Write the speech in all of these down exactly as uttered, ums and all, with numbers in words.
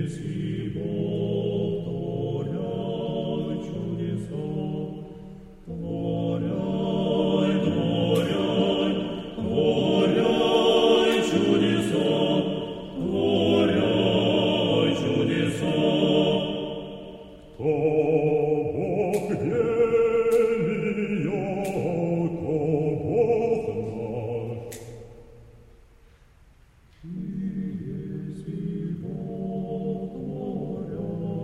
Yes, we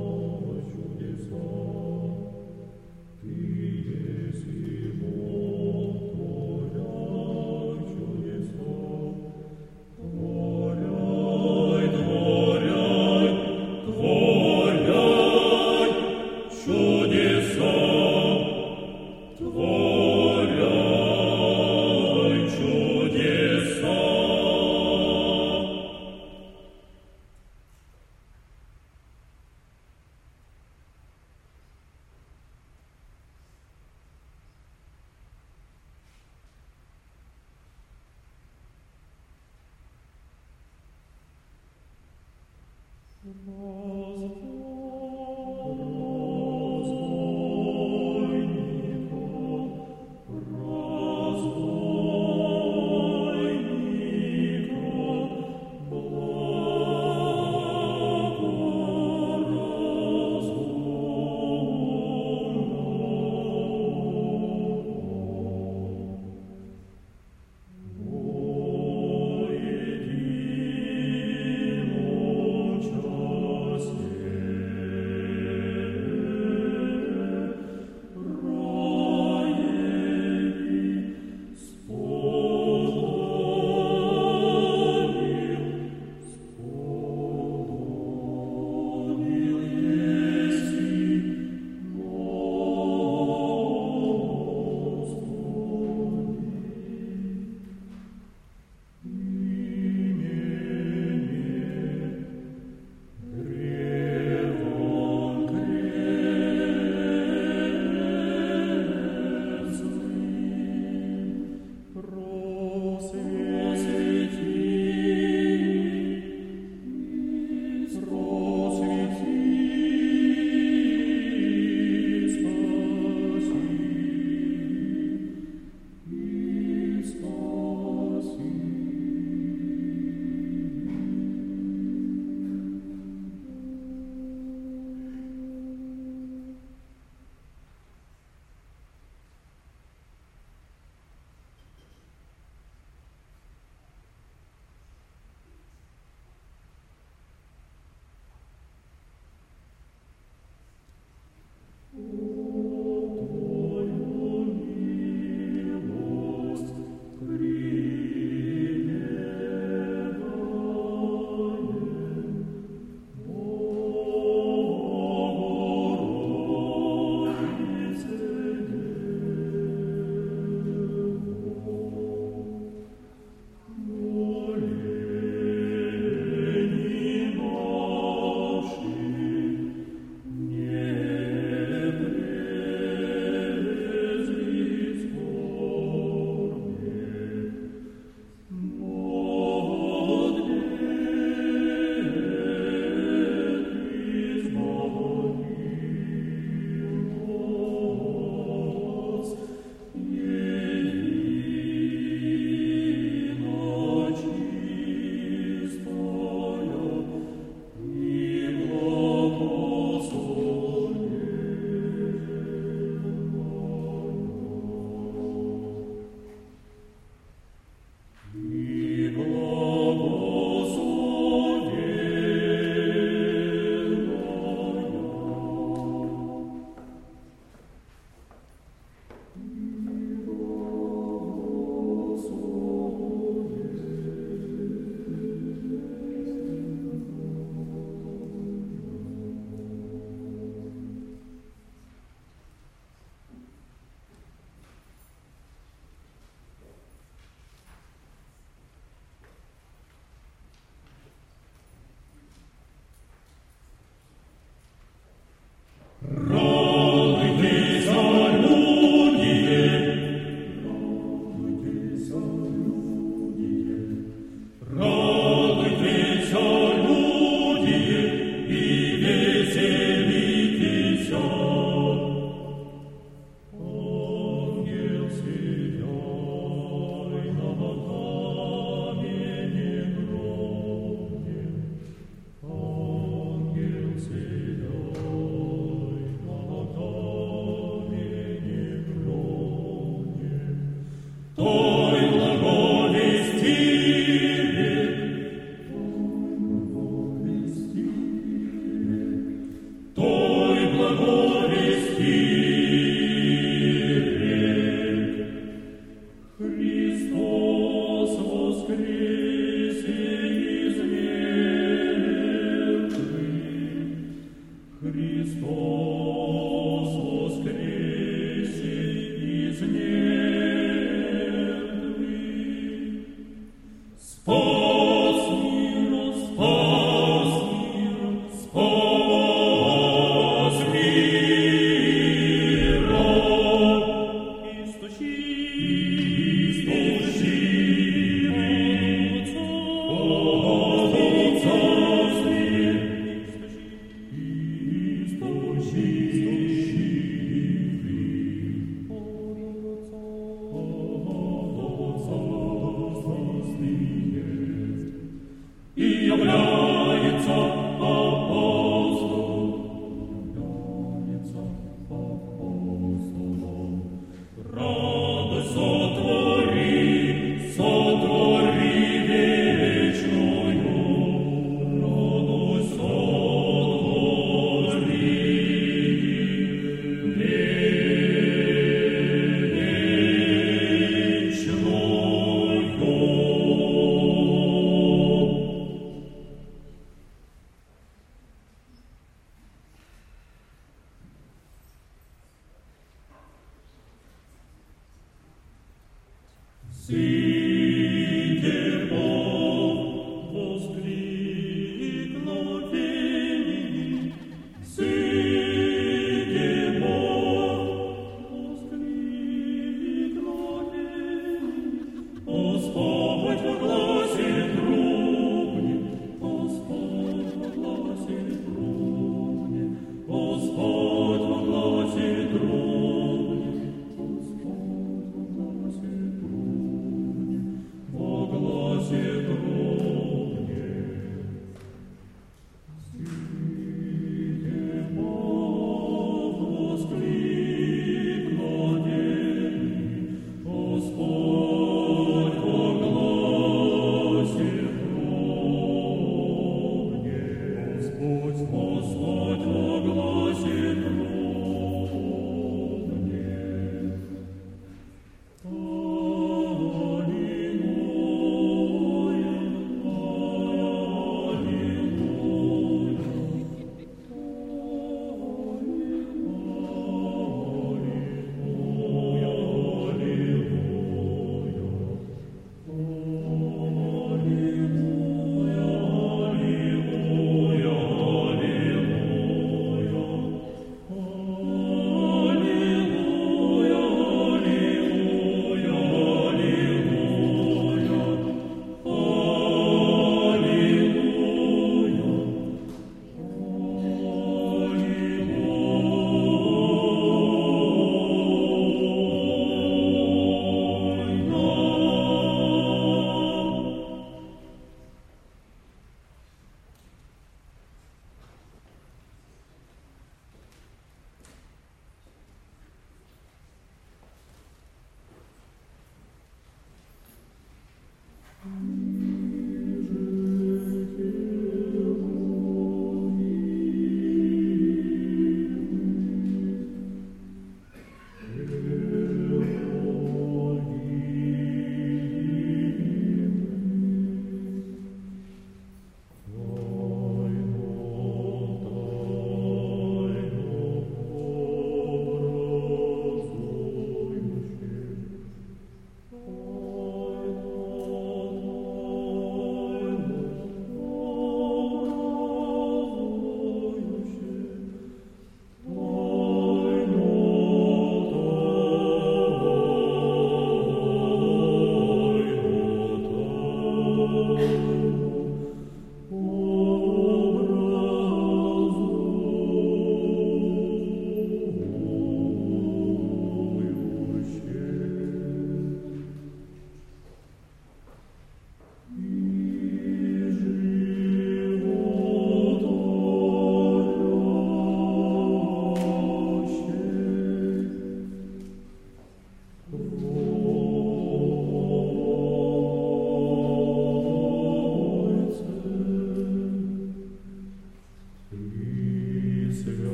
Господь, во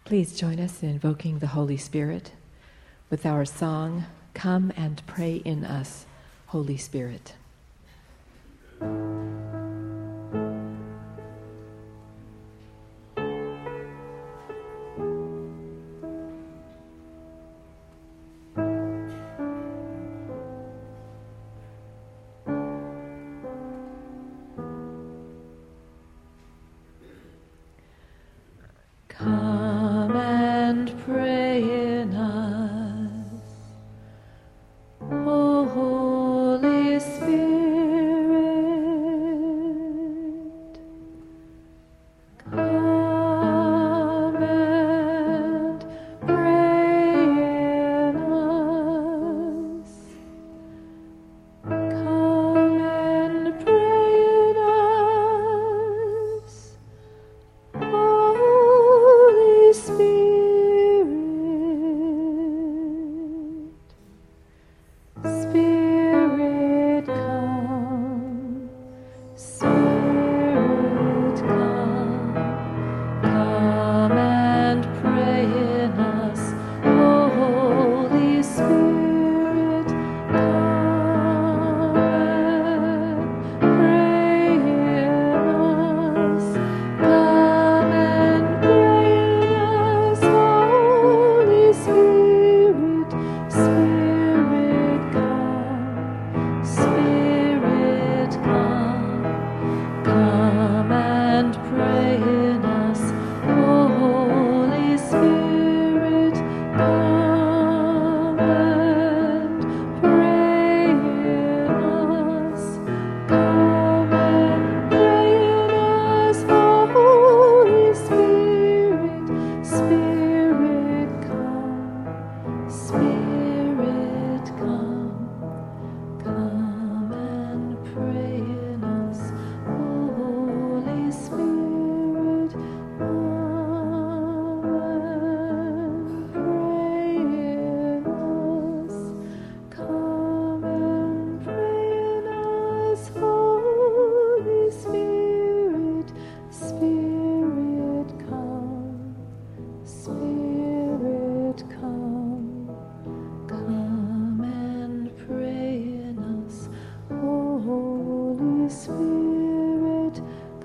Please join us in invoking the Holy Spirit with our song, Come and Pray in Us, Holy Spirit. Come and pray in us, O Holy Spirit. Come and pray in us. Come and pray in us, Holy Spirit. Spirit, come. Spirit, come. Come and pray in us, O Holy Spirit. Come and pray in us. Come and pray in us, Holy Spirit. Spirit, come. Spirit, come. Come and pray in us, O Holy Spirit. Come and pray in us. Come and pray in us, Holy Spirit. Spirit, come. Spirit, come. Come and pray in us, Holy Spirit. Come and pray in us. Come and pray in us, Holy Spirit. Spirit, come. Spirit, come. Come and pray in us, Holy Spirit.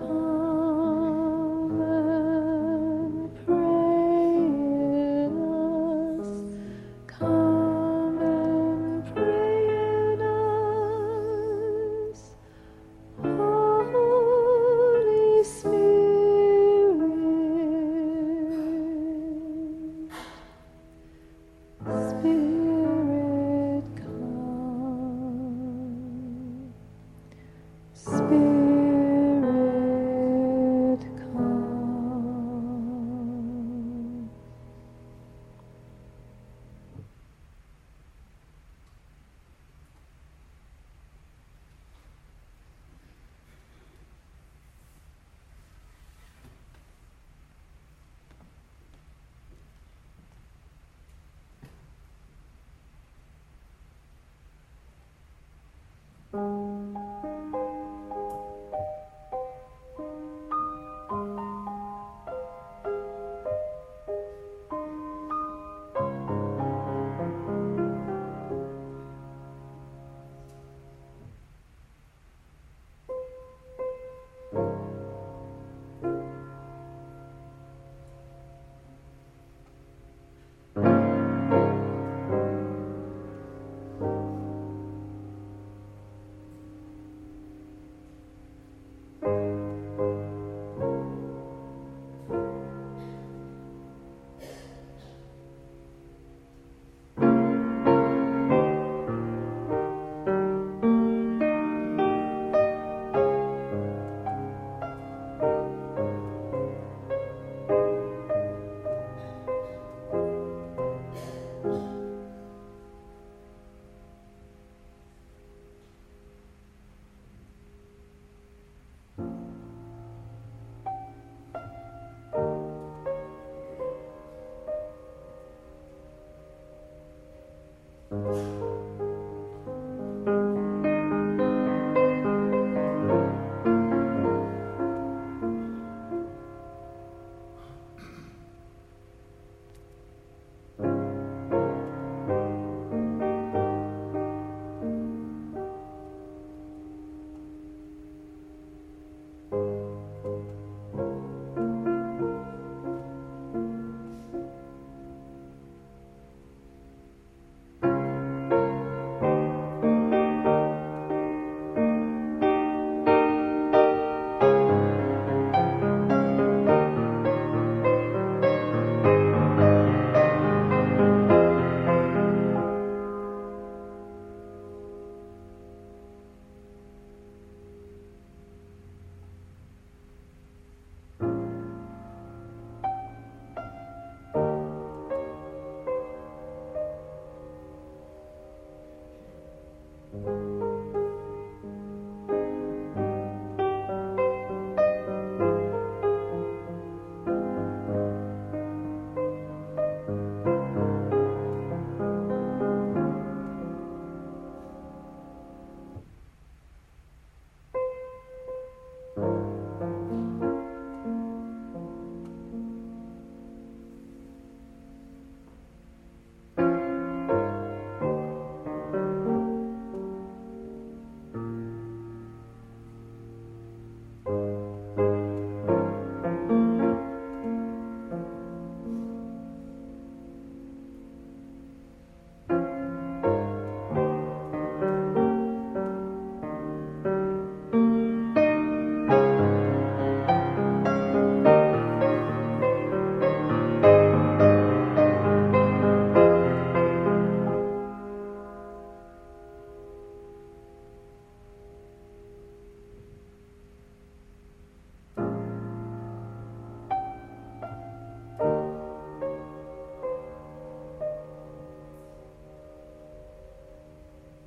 Come and pray in us. Come and pray in us, Holy Spirit. Spirit, come. Spirit, come.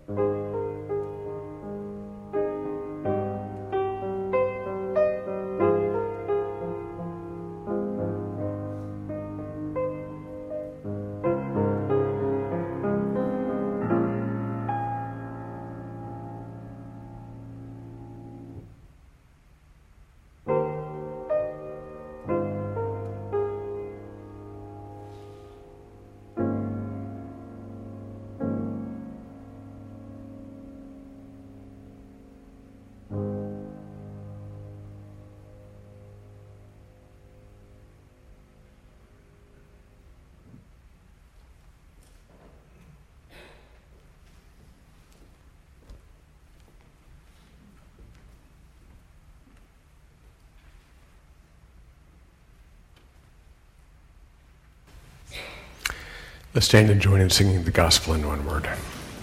Let's stand and join in singing the gospel in one word.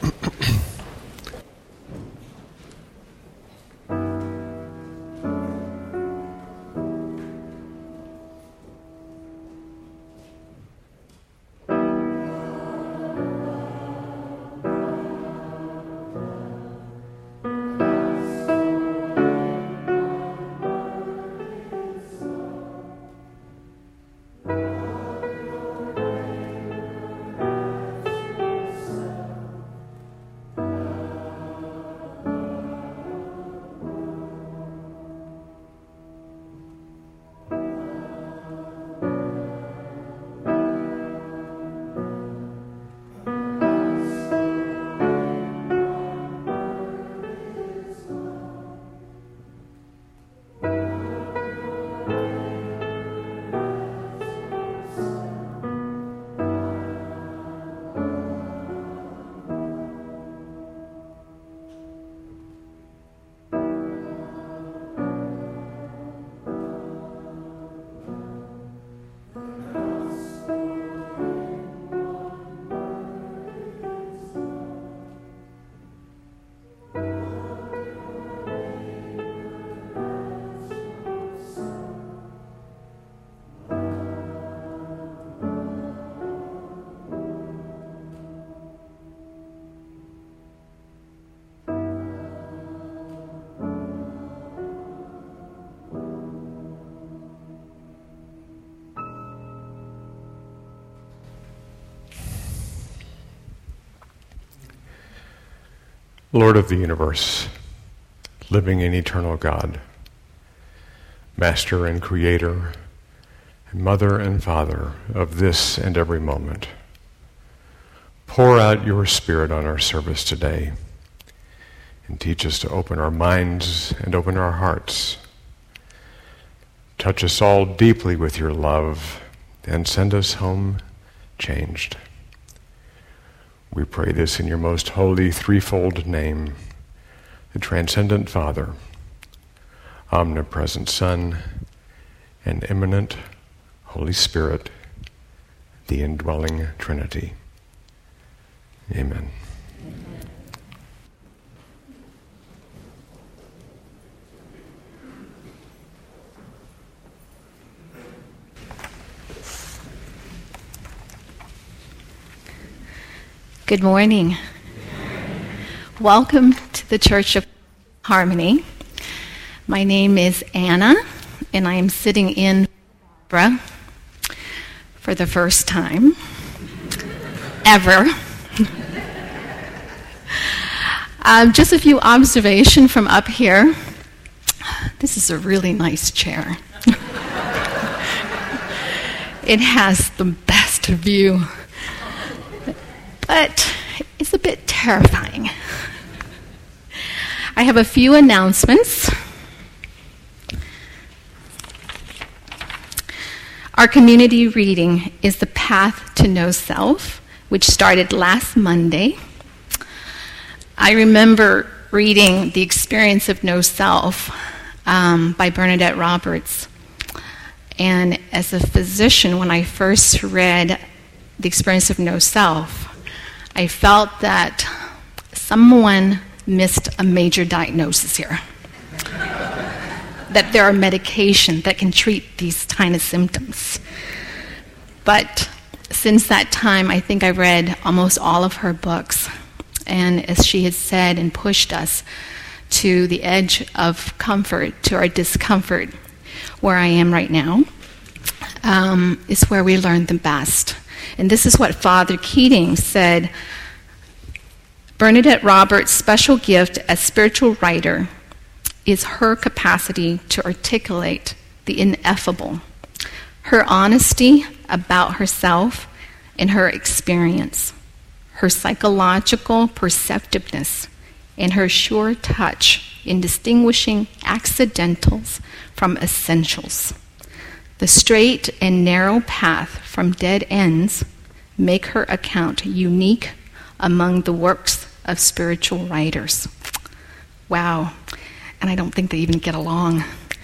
Lord of the universe, living and eternal God, Master and Creator, and Mother and Father of this and every moment, pour out your Spirit on our service today and teach us to open our minds and open our hearts. Touch us all deeply with your love and send us home changed. We pray this in your most holy threefold name, the transcendent Father, omnipresent Son, and immanent Holy Spirit, the indwelling Trinity. Amen. Good morning. Welcome to the Church of Harmony. My name is Anna, and I am sitting in Barbara for the first time ever. um, just a few observations from up here. This is a really nice chair. It has the best view, but it's a bit terrifying. I have a few announcements. Our community reading is The Path to Know Self, which started last Monday. I remember reading The Experience of Know Self um, by Bernadette Roberts. And as a physician, when I first read The Experience of Know Self, I felt that someone missed a major diagnosis here. That there are medications that can treat these kind of symptoms. But since that time, I think I've read almost all of her books. And as she has said and pushed us to the edge of comfort, to our discomfort, where I am right now, um, is where we learn the best. And this is what Father Keating said. Bernadette Roberts' special gift as spiritual writer is her capacity to articulate the ineffable, her honesty about herself and her experience, her psychological perceptiveness, and her sure touch in distinguishing accidentals from essentials. The straight and narrow path from dead ends make her account unique among the works of spiritual writers. Wow. And I don't think they even get along.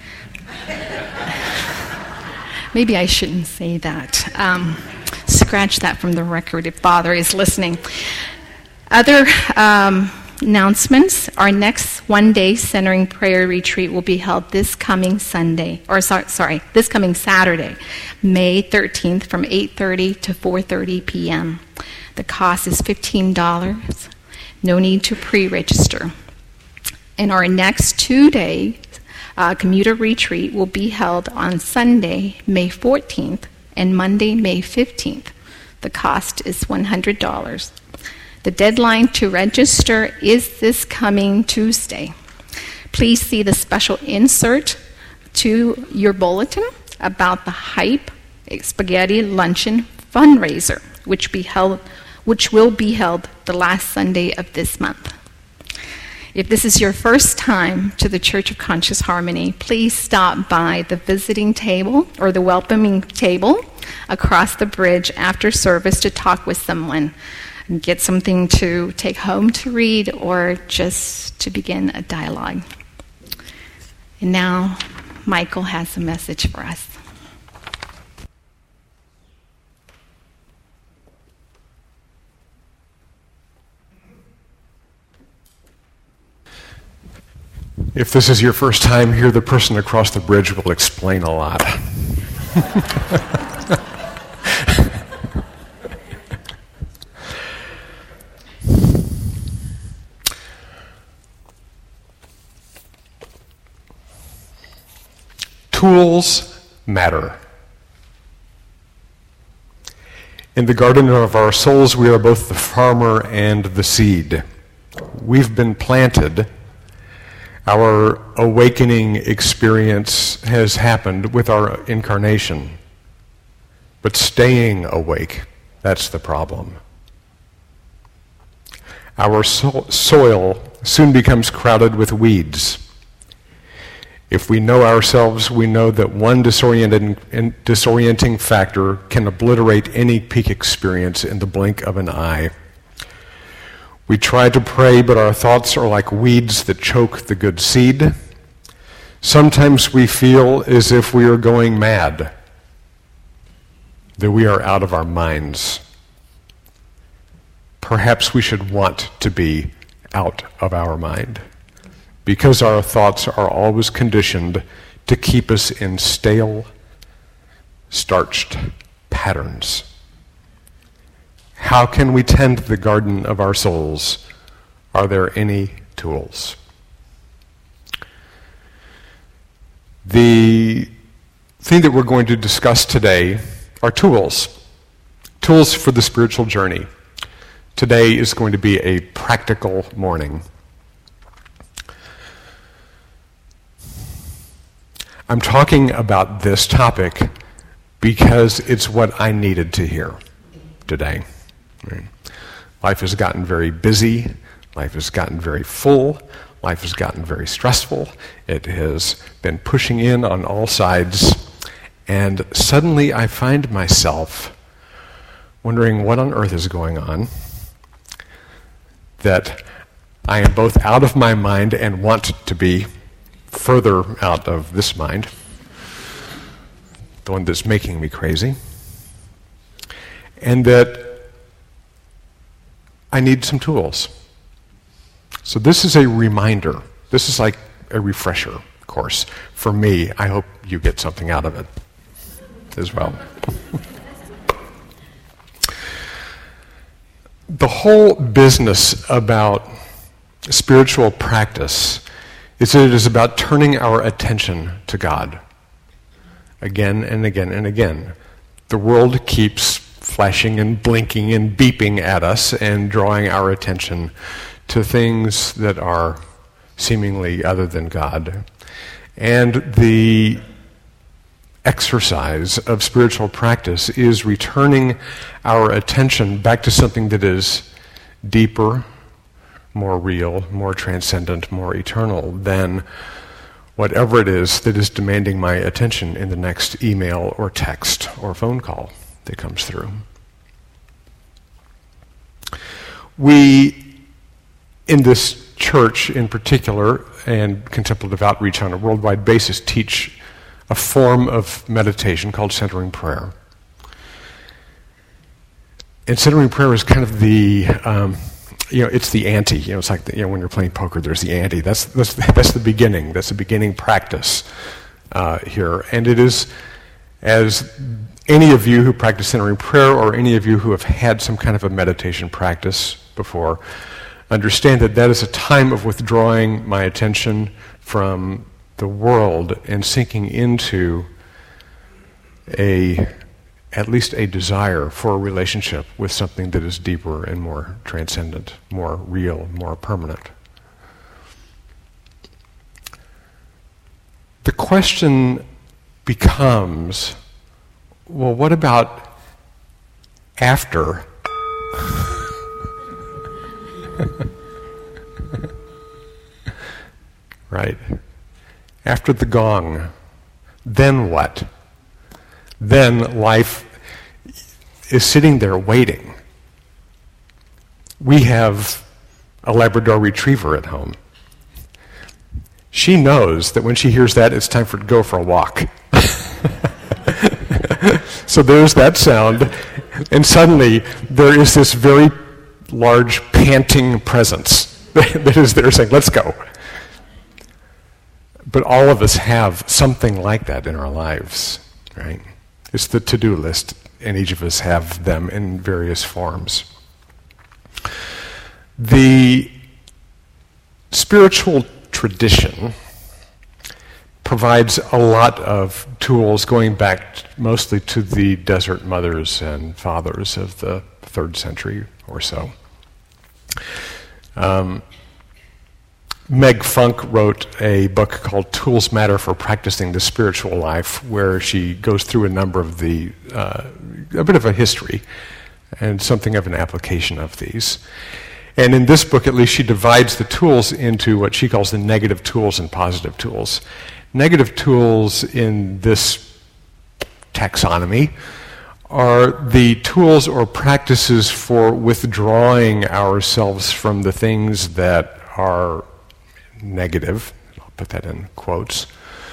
Maybe I shouldn't say that. Um, scratch that from the record if Father is listening. Other um, announcements. Our next one-day centering prayer retreat will be held this coming Sunday, or sorry, sorry, this coming Saturday, May thirteenth from eight thirty to four thirty p.m. The cost is fifteen dollars. No need to pre-register. And our next two-day uh, commuter retreat will be held on Sunday, May fourteenth, and Monday, May fifteenth. The cost is one hundred dollars. The deadline to register is this coming Tuesday. Please see the special insert to your bulletin about the Hype Spaghetti Luncheon fundraiser, which be held, which will be held the last Sunday of this month. If this is your first time to the Church of Conscious Harmony, please stop by the visiting table or the welcoming table across the bridge after service to talk with someone and get something to take home to read or just to begin a dialogue. And now, Michael has a message for us. If this is your first time here, the person across the bridge will explain a lot. Tools matter. In the garden of our souls, we are both the farmer and the seed. We've been planted. Our awakening experience has happened with our incarnation. But staying awake, that's the problem. Our so- soil soon becomes crowded with weeds. If we know ourselves, we know that one disorienting, disorienting factor can obliterate any peak experience in the blink of an eye. We try to pray, but our thoughts are like weeds that choke the good seed. Sometimes we feel as if we are going mad, that we are out of our minds. Perhaps we should want to be out of our mind, because our thoughts are always conditioned to keep us in stale, starched patterns. How can we tend the garden of our souls? Are there any tools? The thing that we're going to discuss today are tools. Tools for the spiritual journey. Today is going to be a practical morning. I'm talking about this topic because it's what I needed to hear today. Life has gotten very busy. Life has gotten very full. Life has gotten very stressful. It has been pushing in on all sides. And suddenly I find myself wondering what on earth is going on, that I am both out of my mind and want to be further out of this mind, the one that's making me crazy, and that I need some tools. So this is a reminder. This is like a refresher course. For me, I hope you get something out of it as well. the whole business about spiritual practice is that it is about turning our attention to God again and again and again. The world keeps flashing and blinking and beeping at us and drawing our attention to things that are seemingly other than God. And the exercise of spiritual practice is returning our attention back to something that is deeper, more real, more transcendent, more eternal than whatever it is that is demanding my attention in the next email or text or phone call that comes through. We, in this church in particular, and Contemplative Outreach on a worldwide basis, teach a form of meditation called centering prayer. And centering prayer is kind of the, um, you know, it's the ante. You know, it's like the, you know when you're playing poker, there's the ante. That's that's that's the beginning. That's the beginning practice uh, here. And it is, as any of you who practice centering prayer, or any of you who have had some kind of a meditation practice before, understand that that is a time of withdrawing my attention from the world and sinking into a, at least a desire for a relationship with something that is deeper and more transcendent, more real, more permanent. The question becomes, well, what about after? Right? After the gong, then what? Then life is sitting there waiting. We have a Labrador Retriever at home. She knows that when she hears that, it's time for to go for a walk. So there's that sound, and suddenly there is this very large panting presence that is there saying, let's go. But all of us have something like that in our lives, right? It's the to-do list, and each of us have them in various forms. The spiritual tradition provides a lot of tools going back mostly to the desert mothers and fathers of the third century or so. Um, Meg Funk wrote a book called Tools Matter for Practicing the Spiritual Life, where she goes through a number of the, uh, a bit of a history and something of an application of these. And in this book, at least, she divides the tools into what she calls the negative tools and positive tools. Negative tools in this taxonomy are the tools or practices for withdrawing ourselves from the things that are negative. I'll put that in quotes.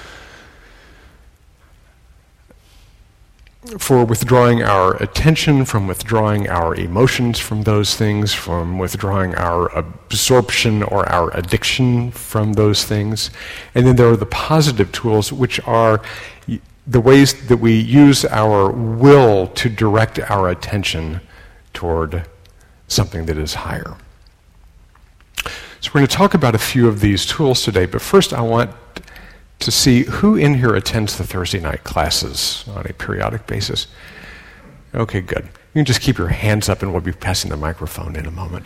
For withdrawing our attention, from withdrawing our emotions from those things, from withdrawing our absorption or our addiction from those things. And then there are the positive tools, which are the ways that we use our will to direct our attention toward something that is higher. So we're going to talk about a few of these tools today, but first I want to see who in here attends the Thursday night classes on a periodic basis. Okay, good. You can just keep your hands up and we'll be passing the microphone in a moment.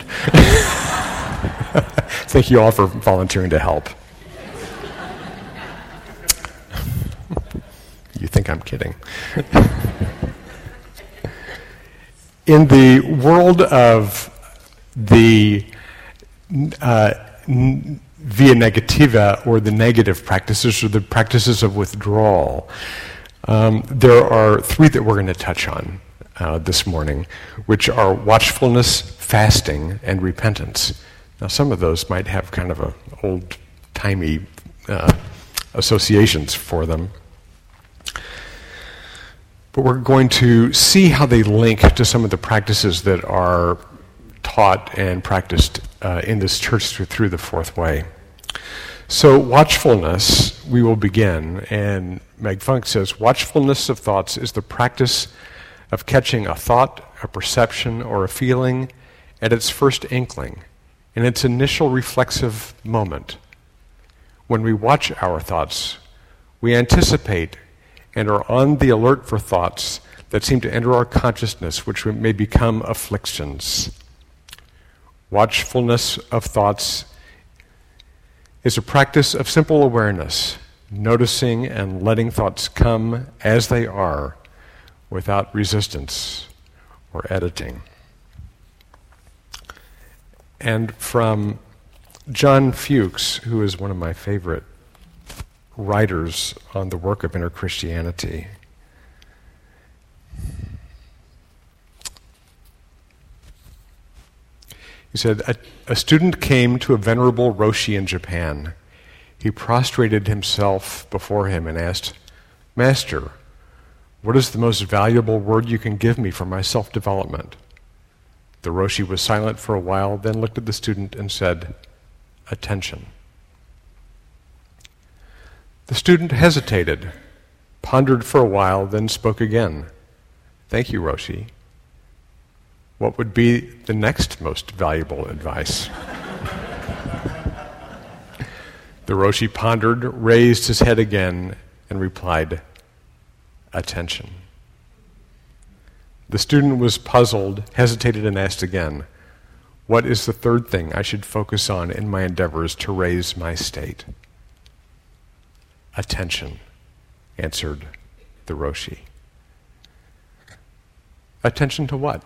Thank you all for volunteering to help. You think I'm kidding. In the world of the uh, n- via negativa, or the negative practices, or the practices of withdrawal, um, there are three that we're going to touch on uh, this morning, which are watchfulness, fasting, and repentance. Now, some of those might have kind of a old-timey uh, associations for them. But we're going to see how they link to some of the practices that are taught and practiced uh, in this church through, through the Fourth Way. So watchfulness, we will begin, and Meg Funk says, watchfulness of thoughts is the practice of catching a thought, a perception, or a feeling, at its first inkling, in its initial reflexive moment. When we watch our thoughts, we anticipate and are on the alert for thoughts that seem to enter our consciousness, which may become afflictions. Watchfulness of thoughts is a practice of simple awareness, noticing and letting thoughts come as they are without resistance or editing. And from John Fuchs, who is one of my favorite writers on the work of inner Christianity, he said, a, a student came to a venerable Roshi in Japan. He prostrated himself before him and asked, "Master, what is the most valuable word you can give me for my self-development?" The Roshi was silent for a while, then looked at the student and said, "Attention." The student hesitated, pondered for a while, then spoke again. "Thank you, Roshi. What would be the next most valuable advice?" The Roshi pondered, raised his head again, and replied, "Attention." The student was puzzled, hesitated, and asked again, "What is the third thing I should focus on in my endeavors to raise my state?" "Attention," answered the Roshi. Attention to what?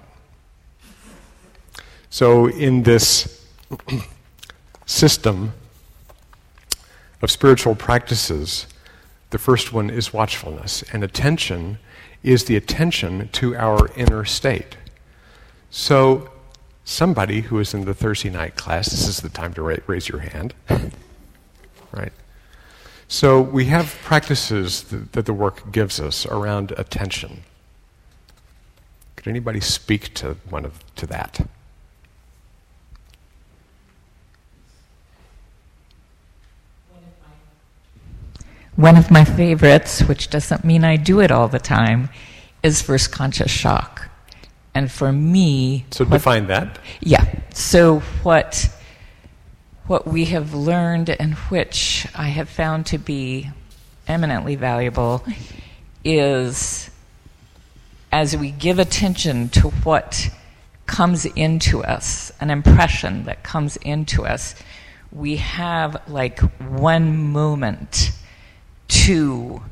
So in this system of spiritual practices, the first one is watchfulness, and attention is the attention to our inner state. So somebody who is in the Thursday night class, this is the time to ra- raise your hand, right? So we have practices that, that the work gives us around attention. Could anybody speak to one of to that? One of my favorites, which doesn't mean I do it all the time, is first conscious shock. And for me... So what, define that. Yeah. So what, what we have learned and which I have found to be eminently valuable is as we give attention to what comes into us, an impression that comes into us, we have like one moment to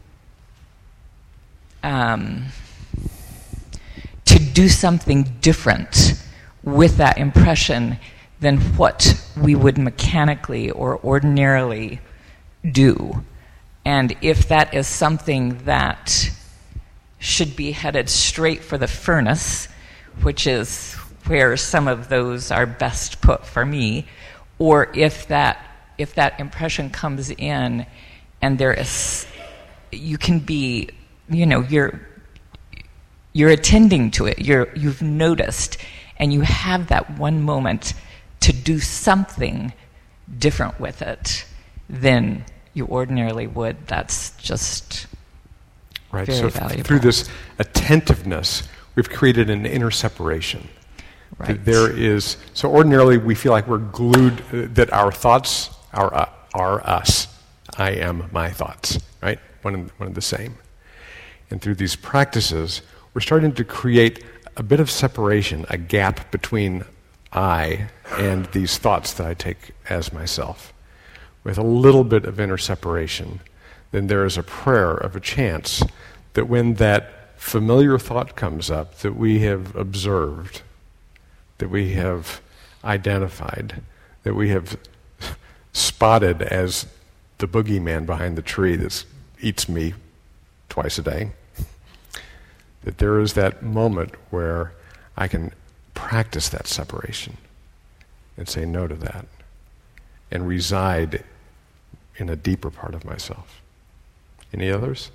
um, to do something different with that impression than what we would mechanically or ordinarily do. And if that is something that should be headed straight for the furnace, which is where some of those are best put for me, or if that if that impression comes in and there is, you can be, you know, you're you're attending to it, you're you've noticed, and you have that one moment to do something different with it than you ordinarily would. That's just right. very So valuable. Through this attentiveness, we've created an inner separation. Right. There is, so ordinarily we feel like we're glued, uh, that our thoughts are uh, are us. I am my thoughts, right? One and, one and the same. And through these practices, we're starting to create a bit of separation, a gap between I and these thoughts that I take as myself. With a little bit of inner separation, then there is a prayer of a chance that when that familiar thought comes up that we have observed, that we have identified, that we have spotted as the boogeyman behind the tree that eats me twice a day, that there is that moment where I can practice that separation and say no to that and reside in a deeper part of myself. Any others?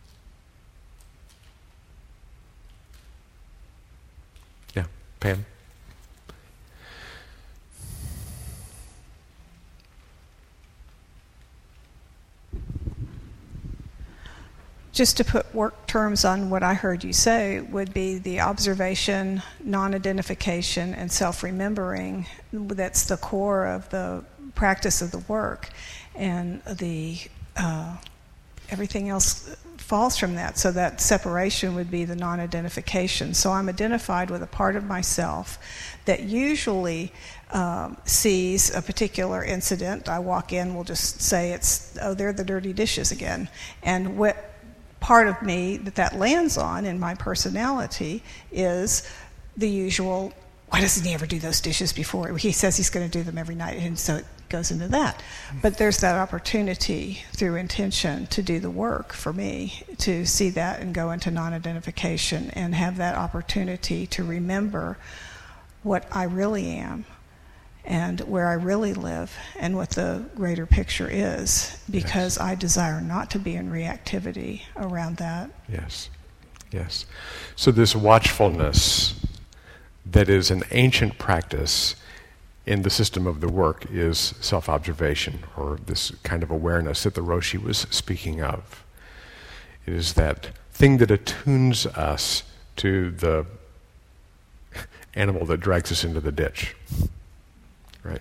Yeah, Pam? just to put work terms on what I heard you say, would be the observation, non-identification, and self-remembering. That's the core of the practice of the work. And the uh, everything else falls from that. So that separation would be the non-identification. So I'm identified with a part of myself that usually um, sees a particular incident. I walk in, we'll just say it's, oh, they're the dirty dishes again. And what part of me that that lands on in my personality is the usual, why doesn't he ever do those dishes before? He says he's going to do them every night, and so it goes into that. But there's that opportunity through intention to do the work for me, to see that and go into non-identification and have that opportunity to remember what I really am and where I really live and what the greater picture is, because yes. I desire not to be in reactivity around that. Yes, yes. So this watchfulness that is an ancient practice in the system of the work is self-observation, or this kind of awareness that the Roshi was speaking of. It is that thing that attunes us to the animal that drags us into the ditch. Right?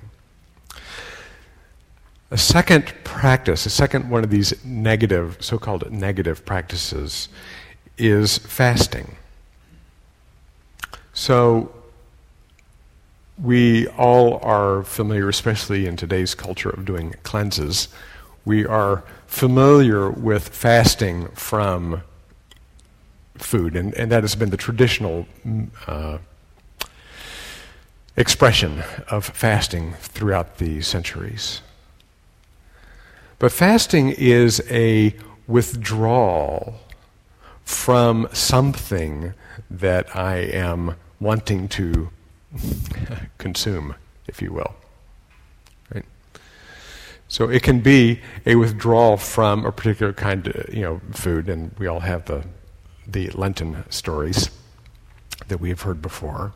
A second practice, a second one of these negative, so-called negative practices, is fasting. So we all are familiar, especially in today's culture of doing cleanses, we are familiar with fasting from food, and, and that has been the traditional uh, expression of fasting throughout the centuries. But fasting is a withdrawal from something that I am wanting to consume, if you will. Right? So it can be a withdrawal from a particular kind of, you know, food, and we all have the the Lenten stories that we have heard before.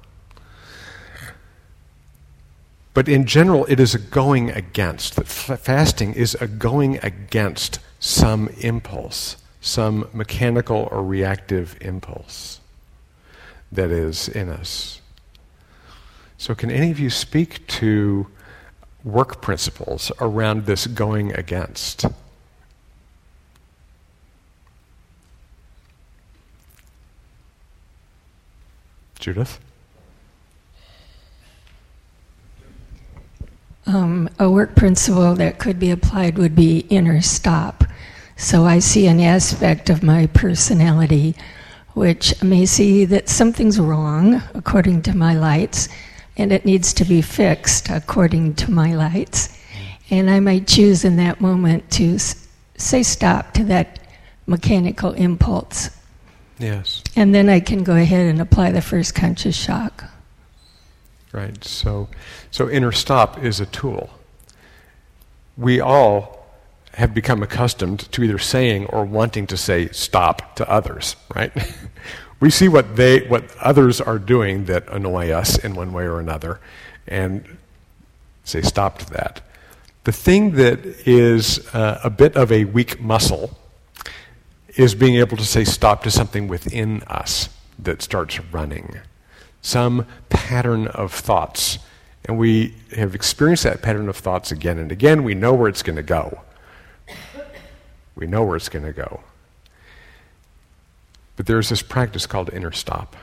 But in general, it is a going against. That fasting is a going against some impulse, some mechanical or reactive impulse that is in us. So can any of you speak to work principles around this going against? Judith? Um, a work principle that could be applied would be inner stop. So I see an aspect of my personality which may see that something's wrong according to my lights, and it needs to be fixed according to my lights. And I might choose in that moment to s- say stop to that mechanical impulse. Yes. And then I can go ahead and apply the first conscious shock. Right. So, so inner stop is a tool. We all have become accustomed to either saying or wanting to say stop to others, right? We see what they, what others are doing that annoy us in one way or another, and say stop to that. The thing that is uh, a bit of a weak muscle is being able to say stop to something within us that starts running. Some pattern of thoughts. And we have experienced that pattern of thoughts again and again. We know where it's going to go. We know where it's going to go. But there's this practice called inner stop.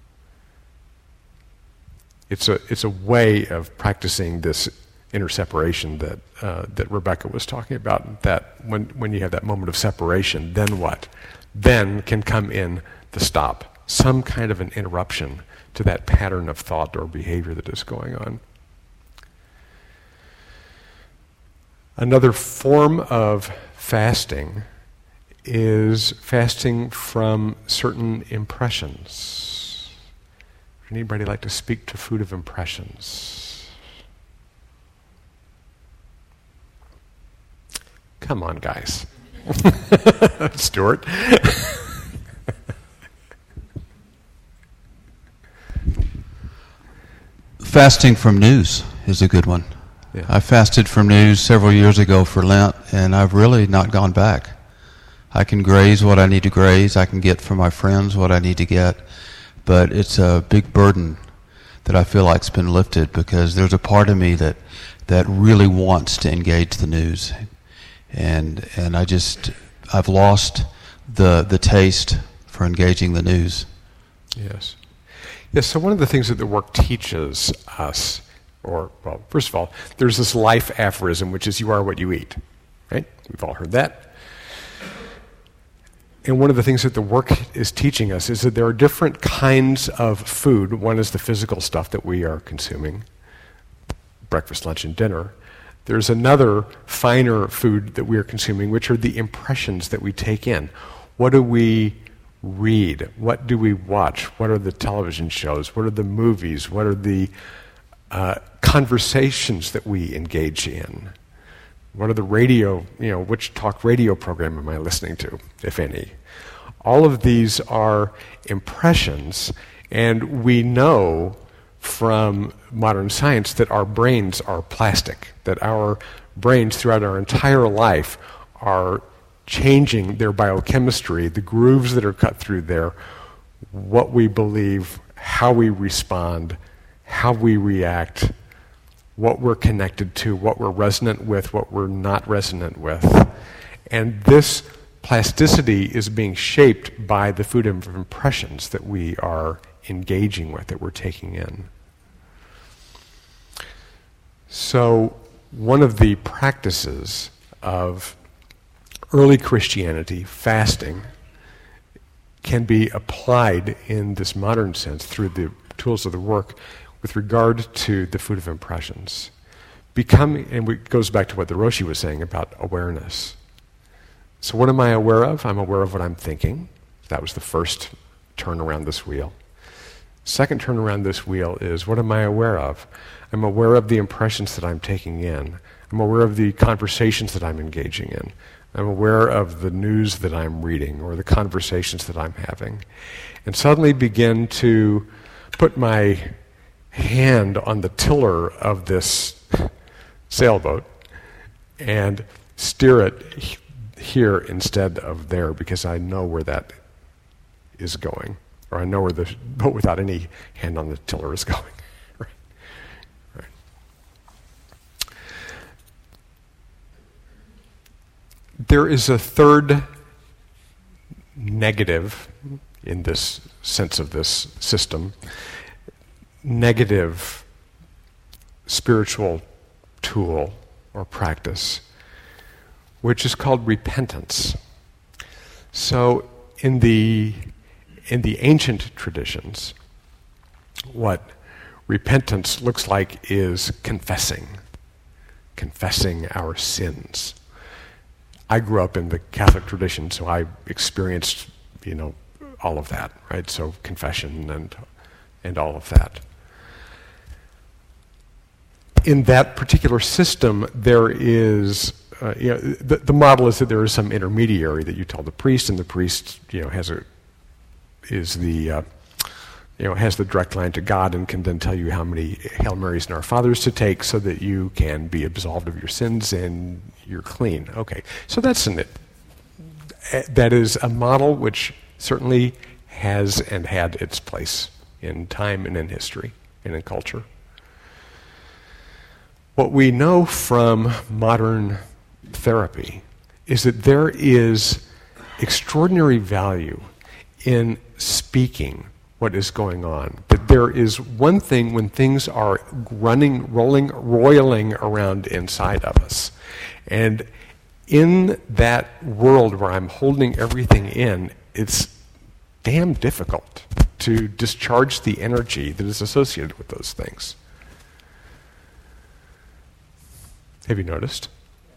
It's a it's a way of practicing this inner separation that uh, that Rebecca was talking about. That when when you have that moment of separation, then what? Then can come in the stop, some kind of an interruption to that pattern of thought or behavior that is going on. Another form of fasting is fasting from certain impressions. Would anybody like to speak to food of impressions? Come on, guys. Stuart. Fasting from news is a good one. Yeah. I fasted from news several years ago for Lent, and I've really not gone back. I can graze what I need to graze. I can get from my friends what I need to get. But it's a big burden that I feel like's been lifted, because there's a part of me that that really wants to engage the news. And and I just, I've lost the the taste for engaging the news. Yes. Yes, so one of the things that the work teaches us, or, well, first of all, there's this life aphorism, which is you are what you eat, right? We've all heard that. And one of the things that the work is teaching us is that there are different kinds of food. One is the physical stuff that we are consuming, breakfast, lunch, and dinner. There's another finer food that we are consuming, which are the impressions that we take in. What do we read? What do we watch? What are the television shows? What are the movies? What are the uh, conversations that we engage in? What are the radio, you know, which talk radio program am I listening to, if any? All of these are impressions, and we know from modern science that our brains are plastic, that our brains throughout our entire life are changing their biochemistry, the grooves that are cut through there, what we believe, how we respond, how we react, what we're connected to, what we're resonant with, what we're not resonant with. And this plasticity is being shaped by the food of impressions that we are engaging with, that we're taking in. So one of the practices of early Christianity, fasting, can be applied in this modern sense through the tools of the work with regard to the food of impressions. Becoming, and it goes back to what the Roshi was saying about awareness. So what am I aware of? I'm aware of what I'm thinking. That was the first turn around this wheel. Second turn around this wheel is, what am I aware of? I'm aware of the impressions that I'm taking in. I'm aware of the conversations that I'm engaging in. I'm aware of the news that I'm reading or the conversations that I'm having. And suddenly begin to put my hand on the tiller of this sailboat and steer it here instead of there, because I know where that is going, or I know where the boat without any hand on the tiller is going. Right. Right. There is a third negative in this sense of this system, negative spiritual tool or practice, which is called repentance. So in the in the ancient traditions, what repentance looks like is confessing, confessing our sins. I grew up in the Catholic tradition, so I experienced, you know, all of that, right? So confession and and all of that. In that particular system, there is, uh, you know, the, the model is that there is some intermediary that you tell the priest, and the priest, you know, has a is the uh, you know has the direct line to God and can then tell you how many Hail Marys and Our Fathers to take so that you can be absolved of your sins and you're clean. Okay, so that's an, that is a model which certainly has and had its place in time and in history and in culture. What we know from modern therapy is that there is extraordinary value in speaking what is going on. That there is one thing when things are running, rolling, roiling around inside of us. And in that world where I'm holding everything in, it's damn difficult to discharge the energy that is associated with those things. Have you noticed?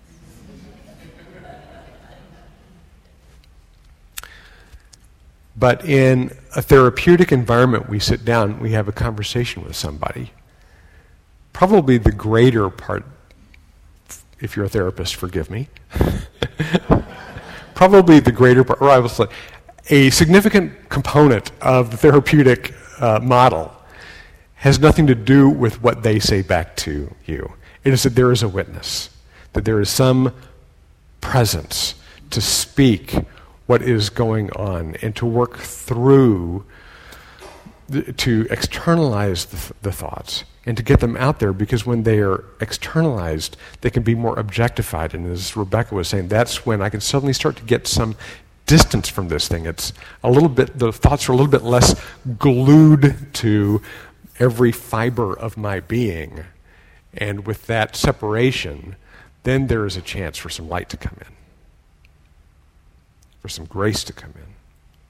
But in a therapeutic environment, we sit down, we have a conversation with somebody. Probably the greater part, if you're a therapist, forgive me. Probably the greater part, or I will say, a significant component of the therapeutic uh, model has nothing to do with what they say back to you. It is that there is a witness, that there is some presence to speak what is going on and to work through, the, to externalize the, the thoughts and to get them out there, because when they are externalized, they can be more objectified. And as Rebecca was saying, that's when I can suddenly start to get some distance from this thing. It's a little bit, the thoughts are a little bit less glued to every fiber of my being. And with that separation, then there is a chance for some light to come in, for some grace to come in.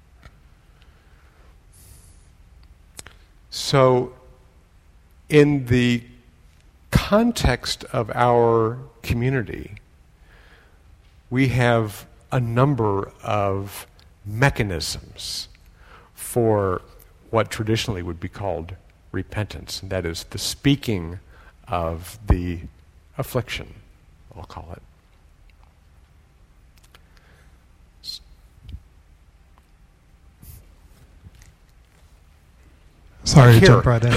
So, in the context of our community, we have a number of mechanisms for what traditionally would be called repentance, and that is the speaking of the affliction, I'll call it. Sorry to jump right in.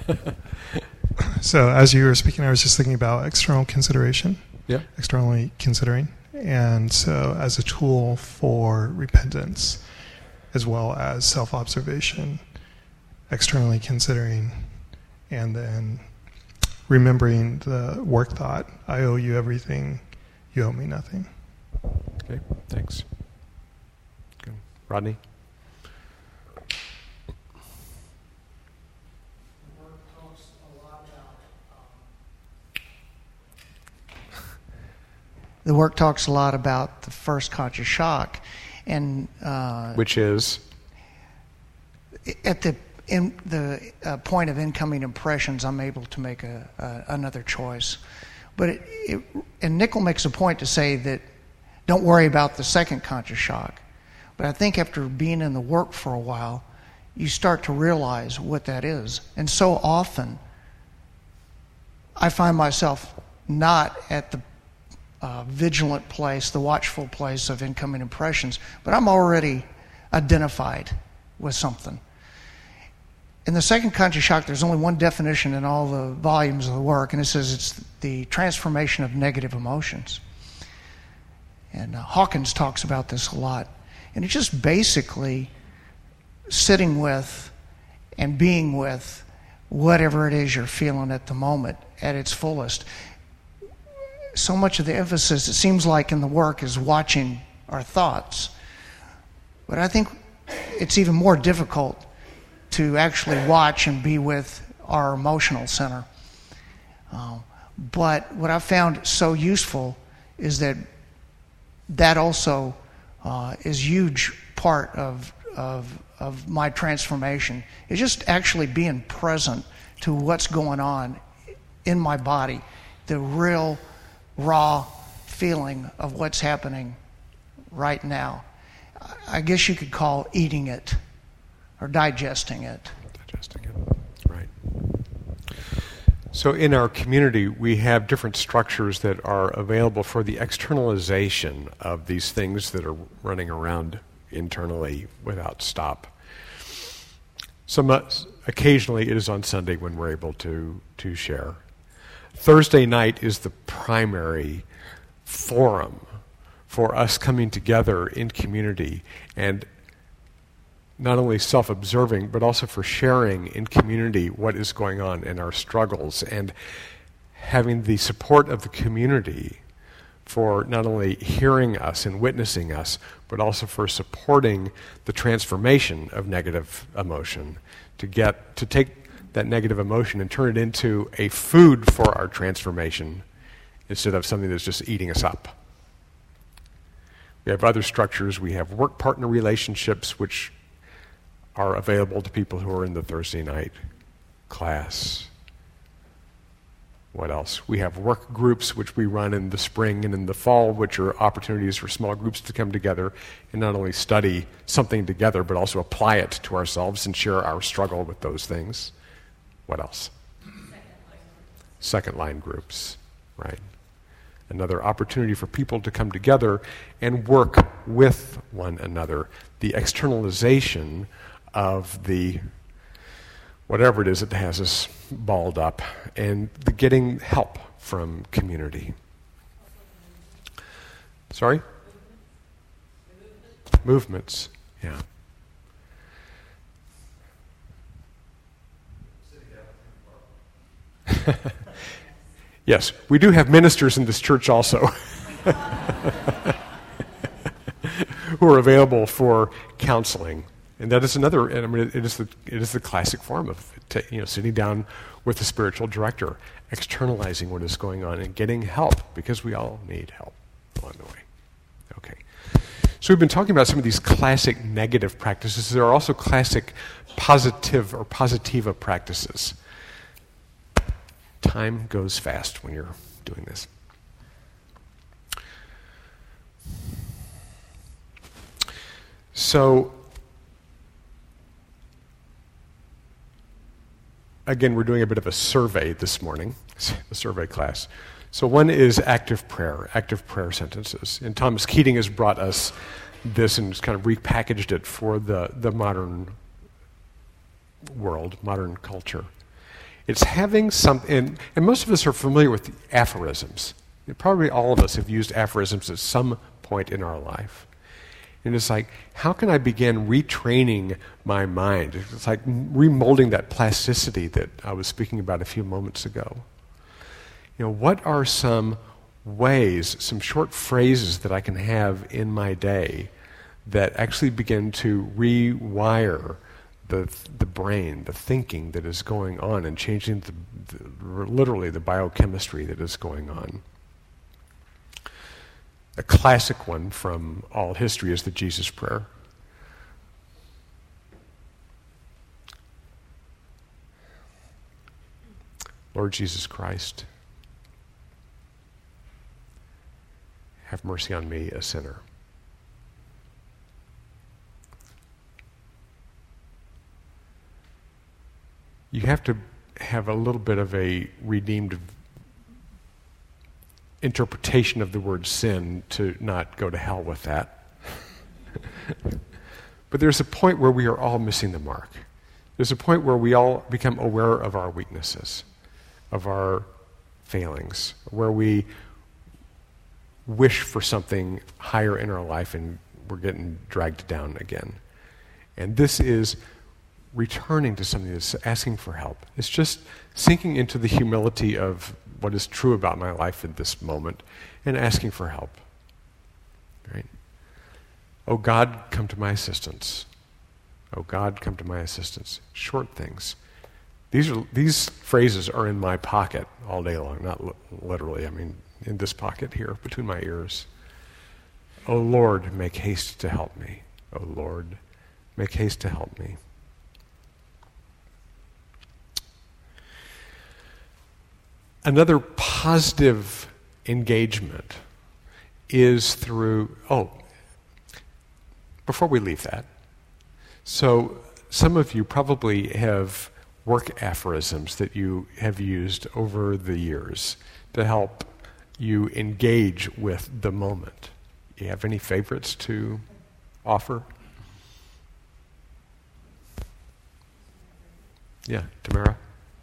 So as you were speaking, I was just thinking about external consideration, yeah. externally considering. And so as a tool for repentance, as well as self-observation, externally considering, and then remembering the work thought, I owe you everything, you owe me nothing. Okay, thanks. Good. Rodney? The work talks a lot about the first conscious shock, and uh, which is at the in the uh, point of incoming impressions, I'm able to make a, a another choice. But it, it, and Nickel makes a point to say that don't worry about the second conscious shock. But I think after being in the work for a while, you start to realize what that is. And so often, I find myself not at the Uh, vigilant place, the watchful place of incoming impressions, but I'm already identified with something. In the second conscious shock, there's only one definition in all the volumes of the work, and it says it's the transformation of negative emotions. And uh, Hawkins talks about this a lot. And it's just basically sitting with and being with whatever it is you're feeling at the moment at its fullest. So much of the emphasis, it seems like, in the work is watching our thoughts. But I think it's even more difficult to actually watch and be with our emotional center. Uh, but what I've found so useful is that that also uh, is a huge part of, of, of my transformation. It's just actually being present to what's going on in my body, the real raw feeling of what's happening right now. I guess you could call eating it or digesting it. Digesting it, right. So in our community, we have different structures that are available for the externalization of these things that are running around internally without stop. Some, uh, occasionally it is on Sunday when we're able to, to share. Thursday night is the primary forum for us coming together in community and not only self-observing, but also for sharing in community what is going on in our struggles and having the support of the community for not only hearing us and witnessing us, but also for supporting the transformation of negative emotion to get to take that negative emotion and turn it into a food for our transformation instead of something that's just eating us up. We have other structures. We have work partner relationships, which are available to people who are in the Thursday night class. What else? We have work groups, which we run in the spring and in the fall, which are opportunities for small groups to come together and not only study something together, but also apply it to ourselves and share our struggle with those things. What else? Second line, Second line groups, right? Another opportunity for people to come together and work with one another. The externalization of the whatever it is that has us balled up, and the getting help from community. Sorry? movements. Yeah. Yes, we do have ministers in this church also who are available for counseling, and that is another. I mean, it is the it is the classic form of t- you know sitting down with the spiritual director, externalizing what is going on, and getting help, because we all need help along the way. Okay, so we've been talking about some of these classic negative practices. There are also classic positive or positiva practices. Time goes fast when you're doing this. So, again, we're doing a bit of a survey this morning, a survey class. So one is active prayer, active prayer sentences. And Thomas Keating has brought us this and kind of repackaged it for the, the modern world, modern culture. It's having something, and, and most of us are familiar with aphorisms. Probably all of us have used aphorisms at some point in our life. And it's like, how can I begin retraining my mind? It's like remolding that plasticity that I was speaking about a few moments ago. You know, what are some ways, some short phrases that I can have in my day that actually begin to rewire the the brain, the thinking that is going on, and changing the, the, literally the biochemistry that is going on. A classic one from all history is the Jesus Prayer. Lord Jesus Christ, have mercy on me, a sinner. You have to have a little bit of a redeemed interpretation of the word sin to not go to hell with that. But there's a point where we are all missing the mark. There's a point where we all become aware of our weaknesses, of our failings, where we wish for something higher in our life and we're getting dragged down again. And this is returning to something that's asking for help. It's just sinking into the humility of what is true about my life in this moment and asking for help. Right? Oh God, come to my assistance. Oh God, come to my assistance. Short things. These are these phrases are in my pocket all day long, not li- literally. I mean, in this pocket here, between my ears. Oh Lord, make haste to help me. Oh Lord, make haste to help me. Another positive engagement is through, oh, before we leave that, so some of you probably have work aphorisms that you have used over the years to help you engage with the moment. Do you have any favorites to offer? Yeah, Tamara?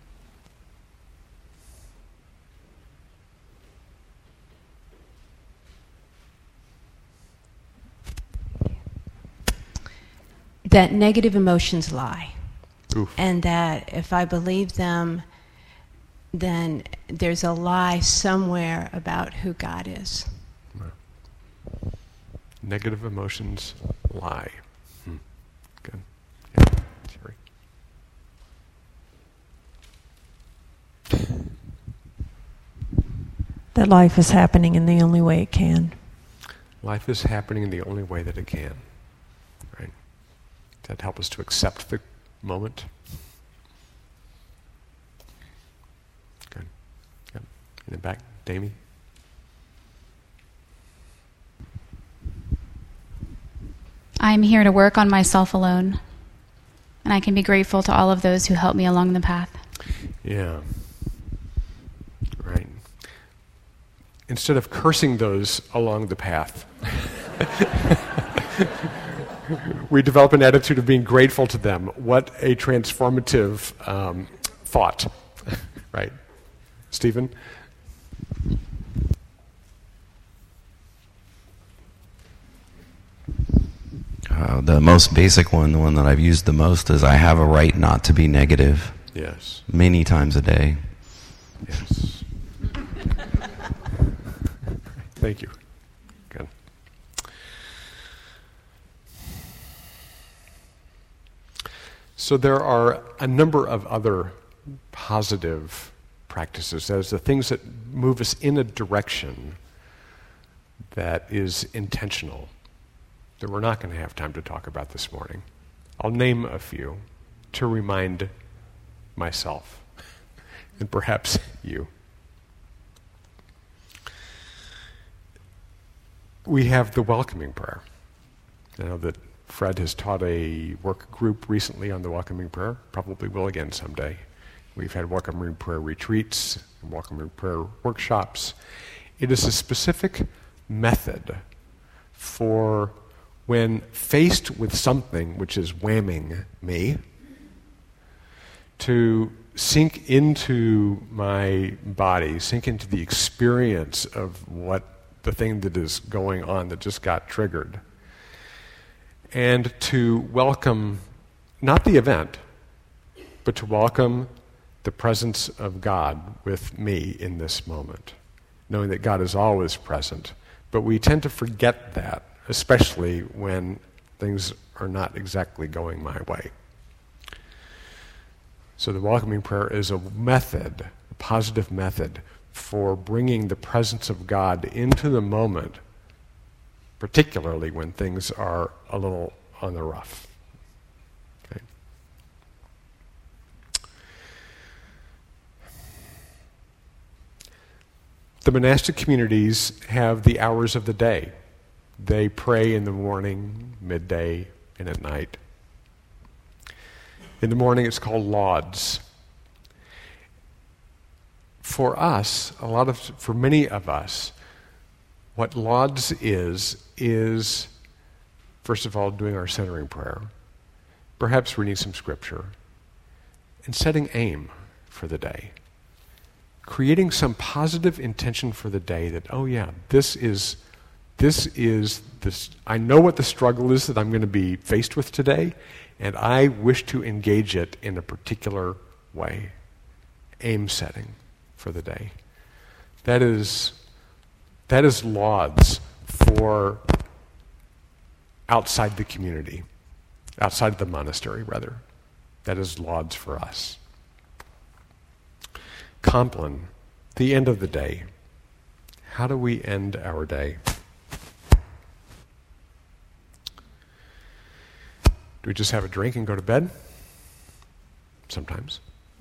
That negative emotions lie. Oof. And that if I believe them, then there's a lie somewhere about who God is. Negative emotions lie. Hmm. Good. Yeah. Terry. That life is happening in the only way it can. Life is happening in the only way that it can. Right? Does that help us to accept the moment? Good. Yep. In the back, Damie. I'm here to work on myself alone, and I can be grateful to all of those who helped me along the path. Yeah. Right. Instead of cursing those along the path, we develop an attitude of being grateful to them. What a transformative um, thought. Right. Stephen? Uh, the most basic one, the one that I've used the most, is I have a right not to be negative. Yes. Many times a day. Yes. Thank you. Good. So there are a number of other positive practices. That is, the things that move us in a direction that is intentional, that we're not going to have time to talk about this morning. I'll name a few to remind myself and perhaps you. We have the welcoming prayer. I know that Fred has taught a work group recently on the welcoming prayer, probably will again someday. We've had welcoming prayer retreats and welcoming prayer workshops. It is a specific method for when faced with something which is whamming me, to sink into my body, sink into the experience of what the thing that is going on that just got triggered, and to welcome not the event, but to welcome the presence of God with me in this moment, knowing that God is always present. But we tend to forget that, especially when things are not exactly going my way. So the welcoming prayer is a method, a positive method, for bringing the presence of God into the moment, particularly when things are a little on the rough. Okay. The monastic communities have the hours of the day. They pray in the morning, midday, and at night. In the morning, it's called lauds. For us, a lot of, for many of us, what lauds is, is, first of all, doing our centering prayer, perhaps reading some scripture, and setting aim for the day. Creating some positive intention for the day that, oh yeah, this is, this is, this, I know what the struggle is that I'm going to be faced with today, and I wish to engage it in a particular way. Aim setting for the day. That is, that is lauds for outside the community, outside the monastery, rather. That is lauds for us. Compline, the end of the day. How do we end our day? Do we just have a drink and go to bed? Sometimes.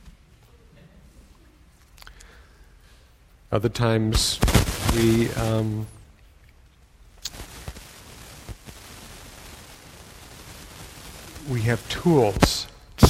Other times we um, we have tools.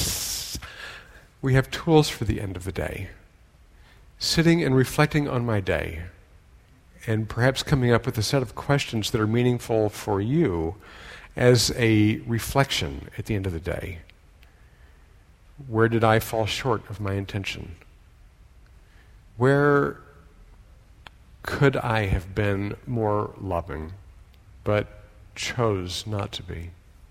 We have tools for the end of the day. Sitting and reflecting on my day, and perhaps coming up with a set of questions that are meaningful for you as a reflection at the end of the day. Where did I fall short of my intention? Where could I have been more loving, but chose not to be?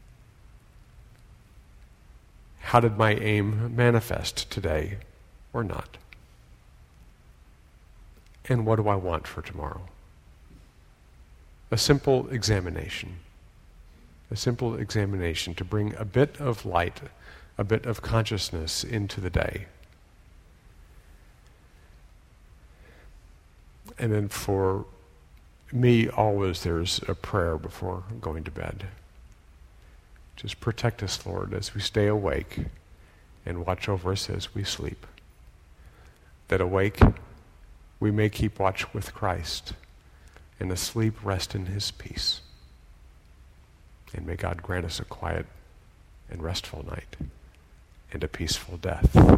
How did my aim manifest today or not? And what do I want for tomorrow? A simple examination. A simple examination to bring a bit of light, a bit of consciousness into the day. And then for me, always there's a prayer before going to bed. Just protect us, Lord, as we stay awake, and watch over us as we sleep. That awake, we may keep watch with Christ, and asleep rest in his peace. And may God grant us a quiet and restful night, and a peaceful death.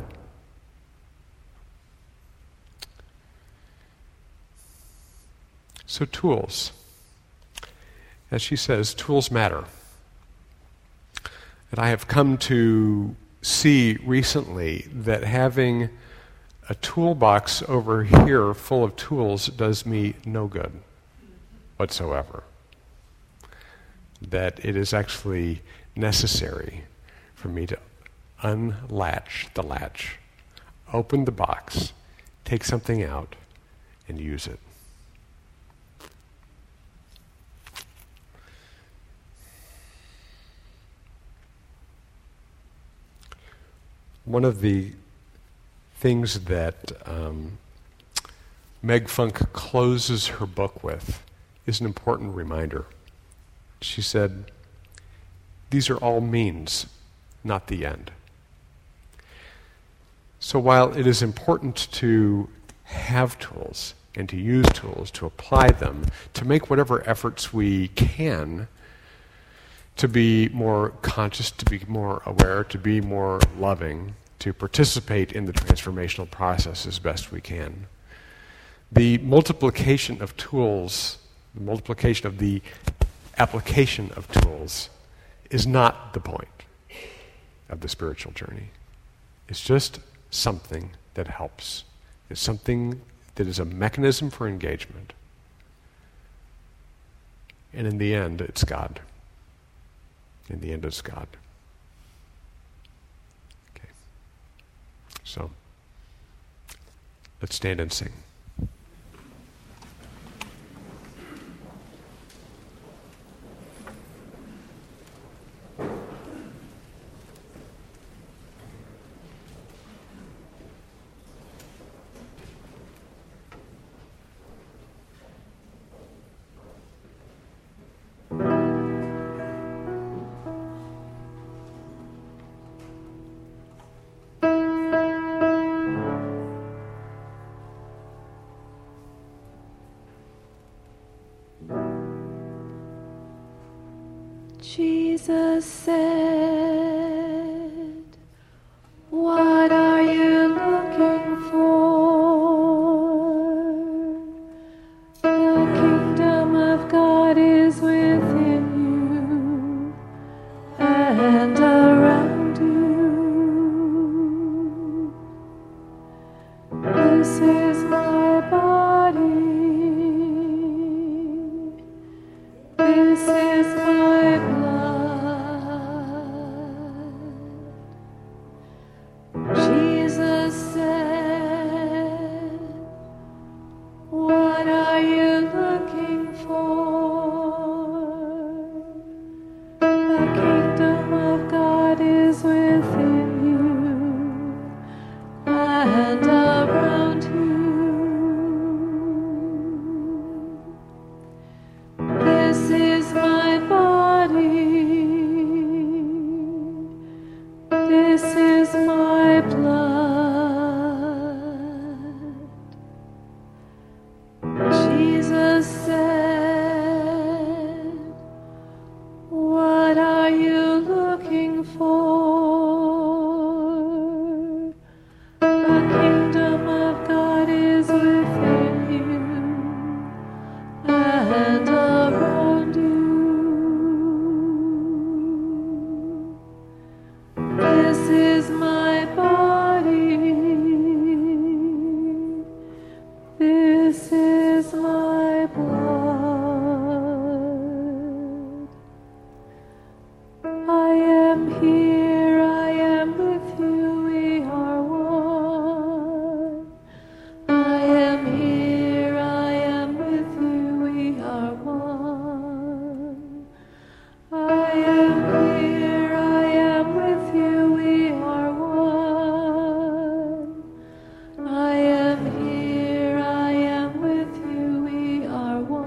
So tools. As she says, tools matter. And I have come to see recently that having a toolbox over here full of tools does me no good whatsoever. that it is actually necessary for me to unlatch the latch, open the box, take something out, and use it. One of the things that um, Meg Funk closes her book with is an important reminder. She said, "These are all means, not the end." So while it is important to have tools and to use tools, to apply them, to make whatever efforts we can to be more conscious, to be more aware, to be more loving, to participate in the transformational process as best we can, the multiplication of tools, the multiplication of the application of tools is not the point of the spiritual journey. It's just something that helps. It's something that is a mechanism for engagement. And in the end, it's God. In the end, it's God. Okay. So, let's stand and sing. Jesus said, "What are you looking for? The kingdom of God is within you and around you. This is my body. This is my blood." Jesus said, "What are you looking for? The kingdom of God is within you and around you. This is my body. This is my blood." Jesus said, "What are you looking for? The kingdom of God is within you and around you. This is my body. This is my blood. I am here, I am with you, we are one. I am here, I am with you, we are one. I am here, I am with you, we are one. I am here, I am with you, we are one.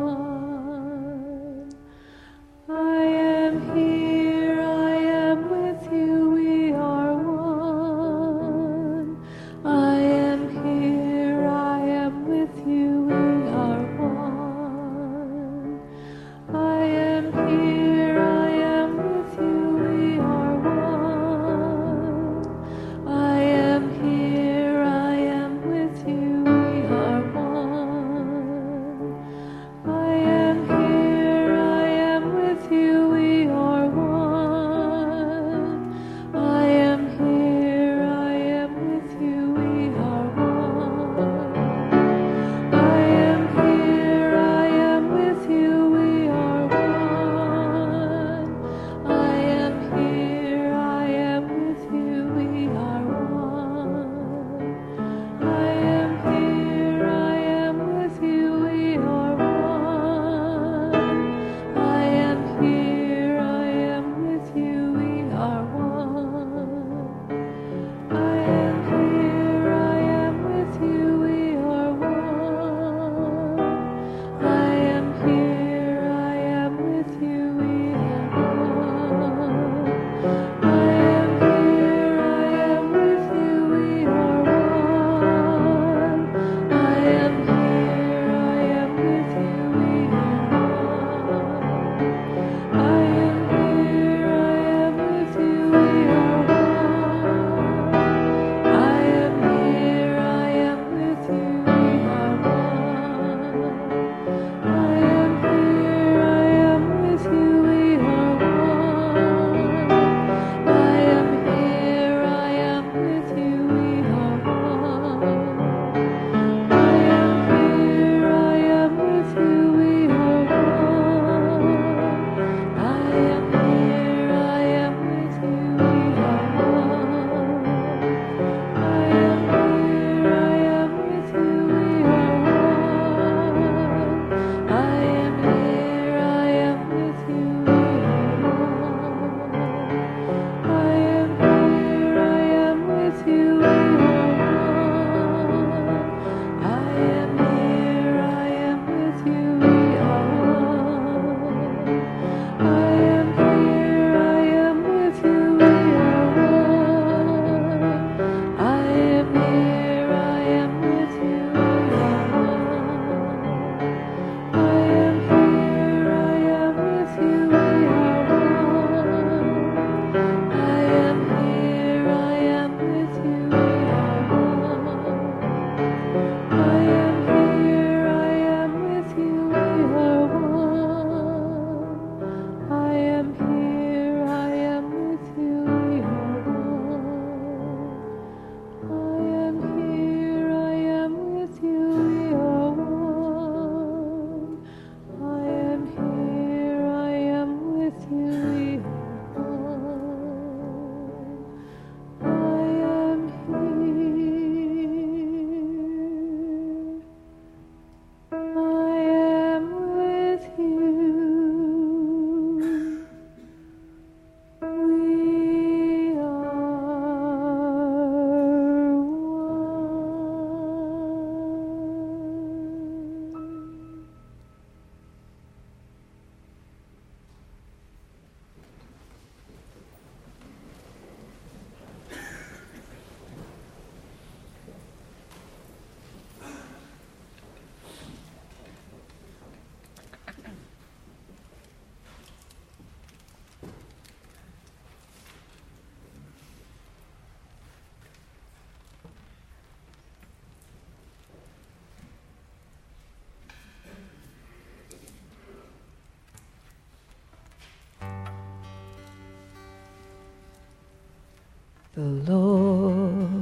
the Lord.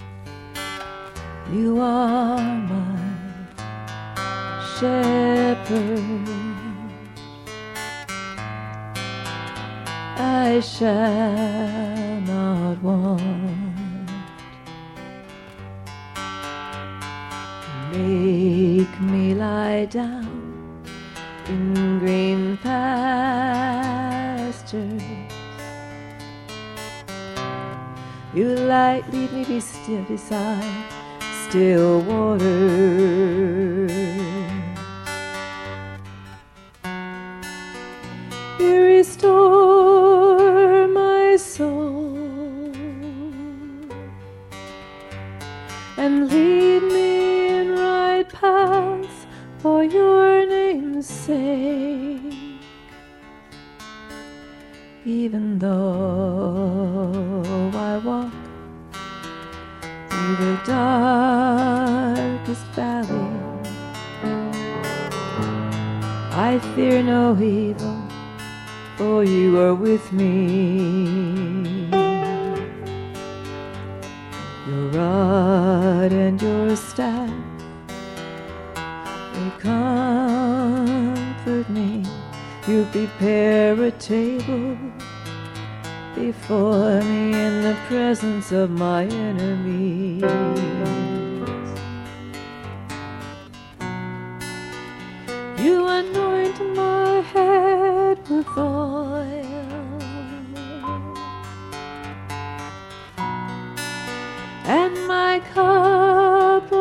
You are my shepherd. I shall not want. Make me lie down in green pastures. You light, lead me be still beside still waters. You restore my soul and lead me in right paths for your name's sake. Even though I walk through the darkest valley, I fear no evil, for you are with me. Your rod and your staff, they comfort me. You prepare a table before me in the presence of my enemies. You anoint my head with oil, and my cup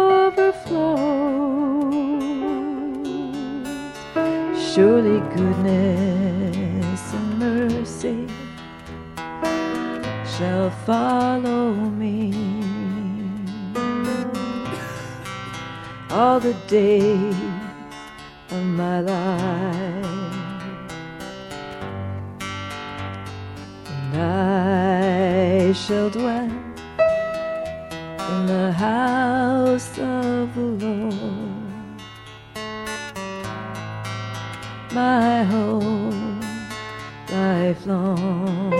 overflows. Surely goodness and mercy shall follow me all the days of my life, and I shall dwell in the house of the Lord my whole life long.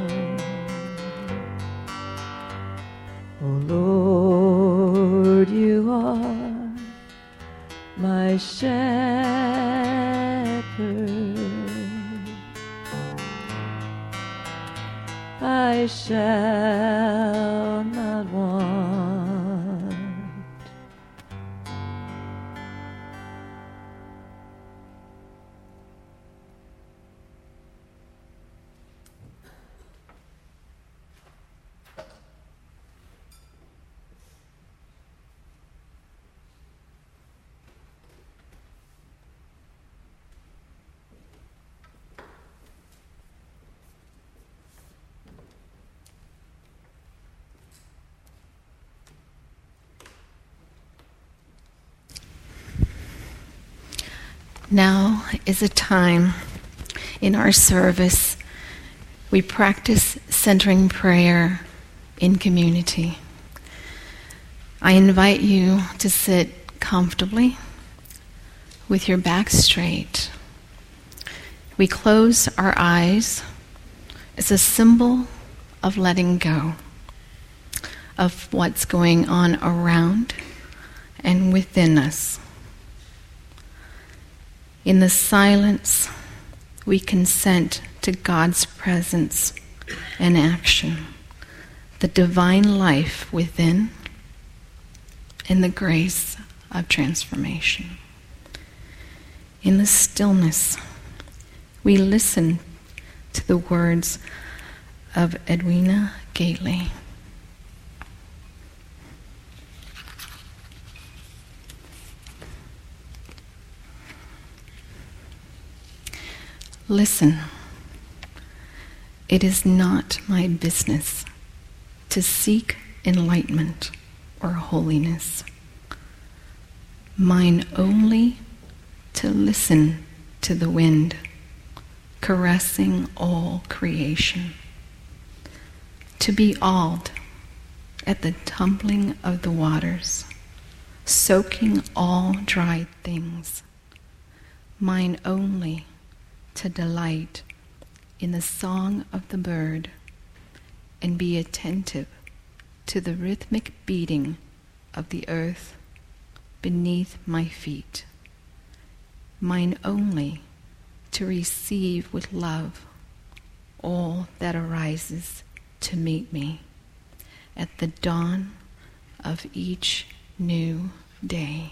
Oh Lord, you are my shepherd. I shall not want. Now is a time in our service we practice centering prayer in community. I invite you to sit comfortably with your back straight. We close our eyes as a symbol of letting go of what's going on around and within us. In the silence, we consent to God's presence and action, the divine life within, and the grace of transformation. In the stillness, we listen to the words of Edwina Gately. Listen, it is not my business to seek enlightenment or holiness. Mine only to listen to the wind, caressing all creation. To be awed at the tumbling of the waters, soaking all dried things. Mine only to delight in the song of the bird and be attentive to the rhythmic beating of the earth beneath my feet, mine only to receive with love all that arises to meet me at the dawn of each new day.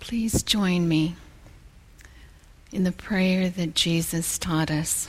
Please join me in the prayer that Jesus taught us.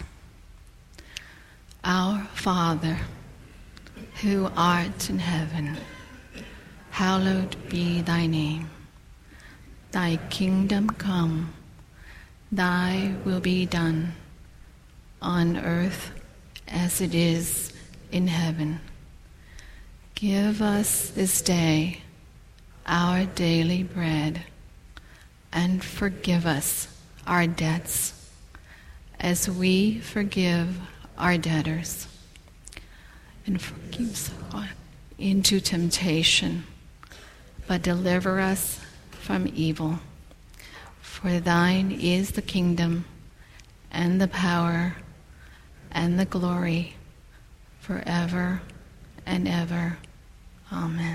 Our Father, who art in heaven, hallowed be thy name. Thy kingdom come, thy will be done, on earth as it is in heaven. Give us this day our daily bread, and forgive us our debts, as we forgive our debtors. And forgive us into temptation, but deliver us from evil. For thine is the kingdom, and the power, and the glory, forever and ever. Amen.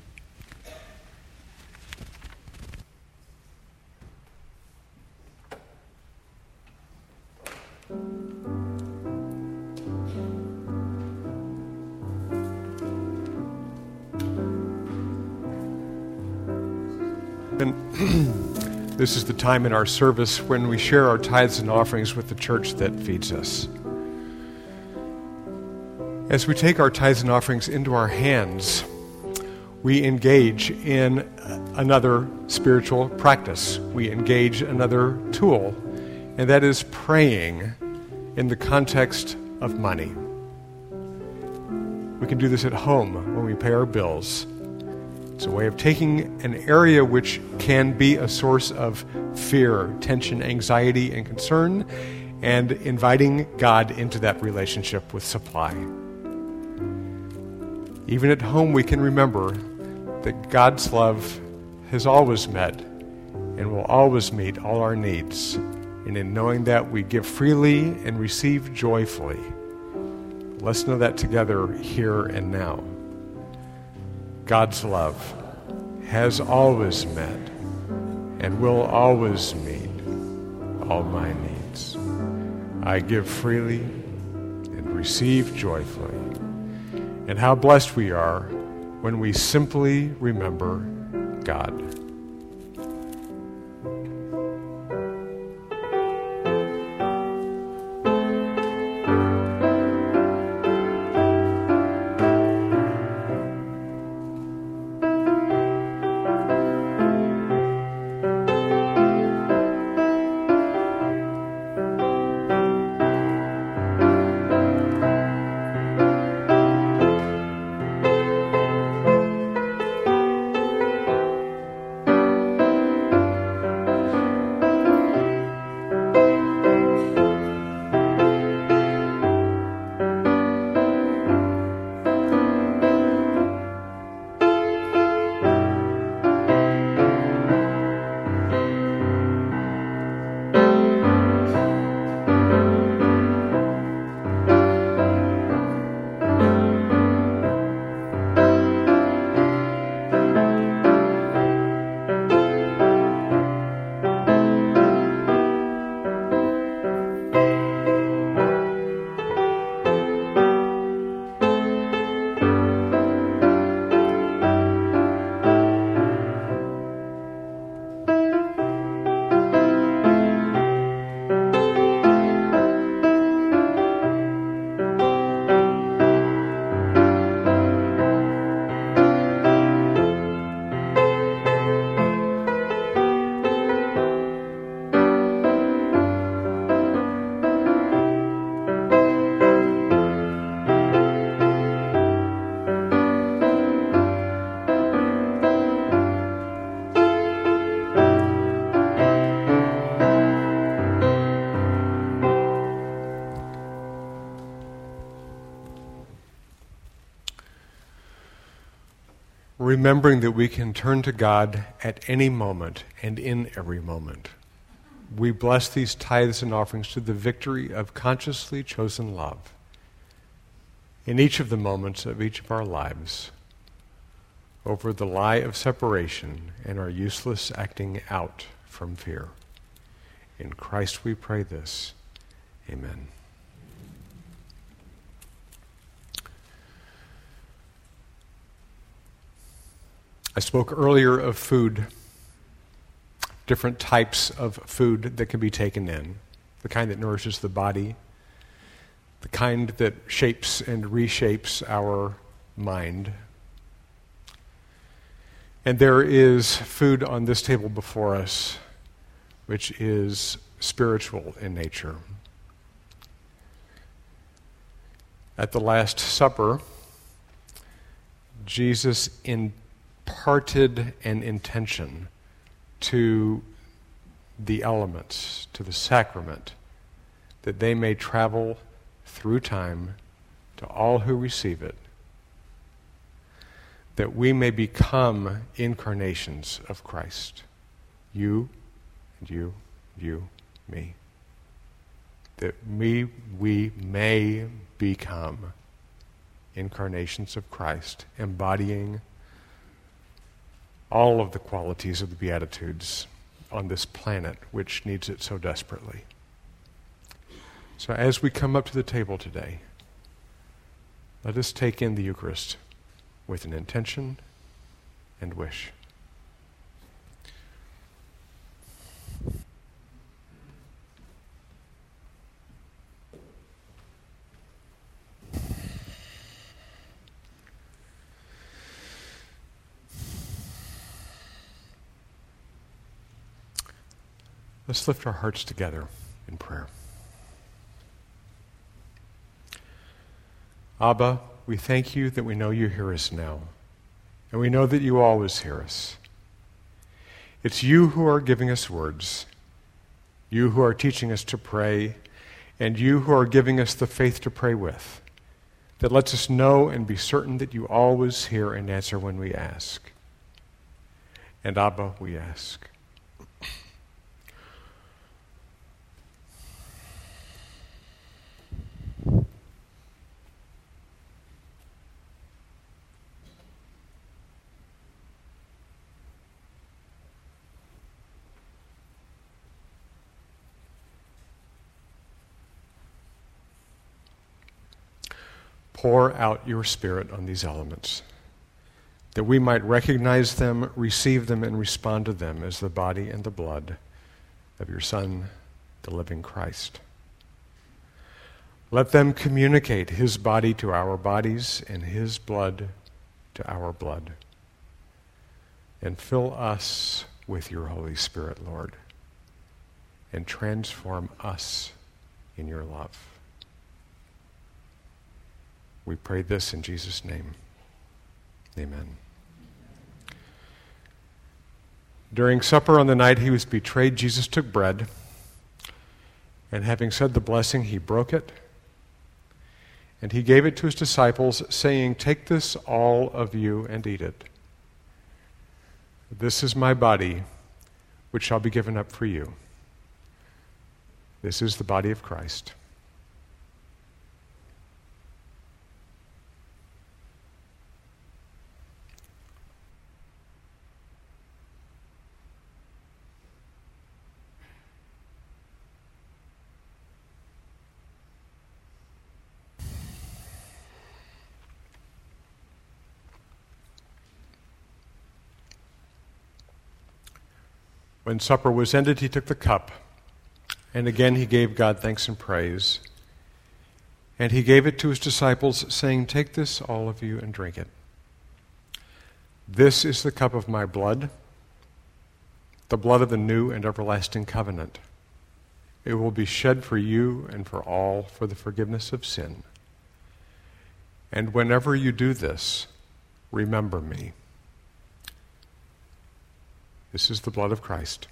And this is the time in our service when we share our tithes and offerings with the church that feeds us. As we take our tithes and offerings into our hands, we engage in another spiritual practice. We engage another tool, and that is praying in the context of money. We can do this at home when we pay our bills. It's a way of taking an area which can be a source of fear, tension, anxiety, and concern, and inviting God into that relationship with supply. Even at home, we can remember that God's love has always met and will always meet all our needs. And in knowing that, we give freely and receive joyfully. Let's know that together here and now. God's love has always met and will always meet all my needs. I give freely and receive joyfully. And how blessed we are when we simply remember God. Remembering that we can turn to God at any moment and in every moment. We bless these tithes and offerings to the victory of consciously chosen love in each of the moments of each of our lives over the lie of separation and our useless acting out from fear. In Christ we pray this. Amen. I spoke earlier of food. different types of food that can be taken in, the kind that nourishes the body, the kind that shapes and reshapes our mind. And there is food on this table before us which is spiritual in nature. At the Last Supper, Jesus imparted an intention to the elements, to the sacrament, that they may travel through time to all who receive it, that we may become incarnations of Christ. You, and you, you, me. That we, we may become incarnations of Christ, embodying all of the qualities of the Beatitudes on this planet which needs it so desperately. So as we come up to the table today, let us take in the Eucharist with an intention and wish. Let's lift our hearts together in prayer. Abba, we thank you that we know you hear us now, and we know that you always hear us. It's you who are giving us words, you who are teaching us to pray, and you who are giving us the faith to pray with, that lets us know and be certain that you always hear and answer when we ask. And Abba, we ask. Pour out your Spirit on these elements, that we might recognize them, receive them, and respond to them as the body and the blood of your Son, the living Christ. Let them communicate his body to our bodies and his blood to our blood. And fill us with your Holy Spirit, Lord, and transform us in your love. We pray this in Jesus' name. Amen. During supper on the night he was betrayed, Jesus took bread, and having said the blessing, he broke it, and he gave it to his disciples, saying, "Take this, all of you, and eat it. This is my body, which shall be given up for you." This is the body of Christ. When supper was ended, he took the cup, and again he gave God thanks and praise. And he gave it to his disciples, saying, "Take this, all of you, and drink it. This is the cup of my blood, the blood of the new and everlasting covenant. It will be shed for you and for all for the forgiveness of sin. And whenever you do this, remember me." This is the blood of Christ.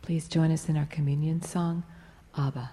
Please join us in our communion song, Abba.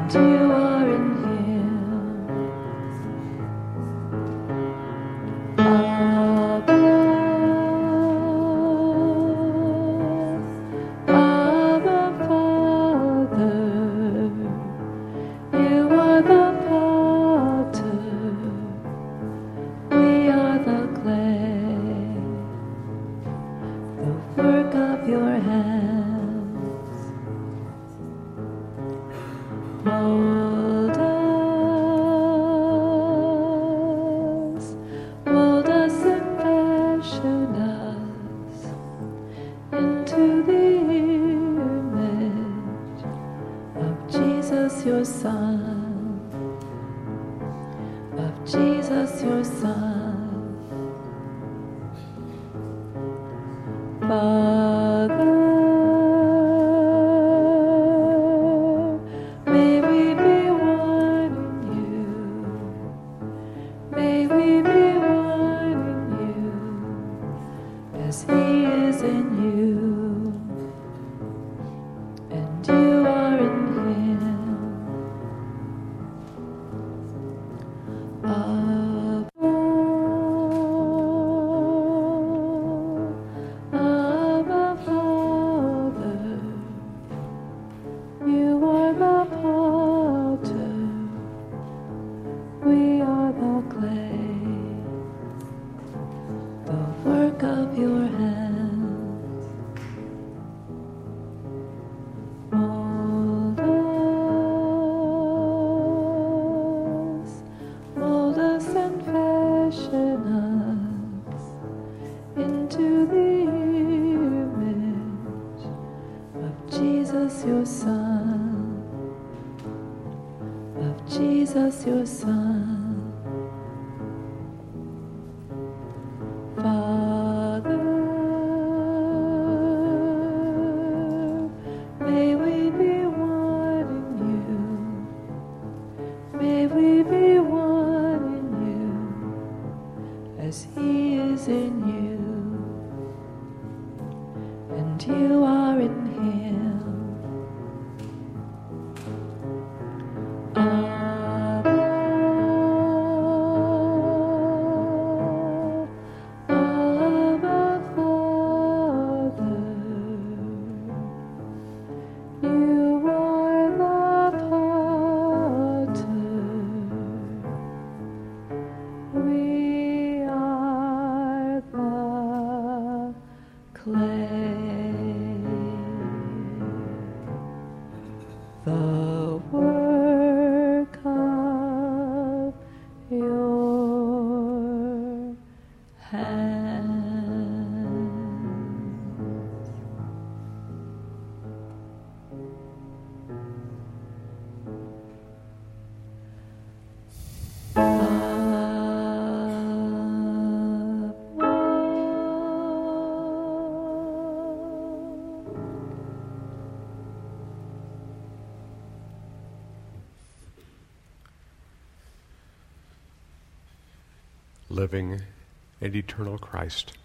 Living and eternal Christ,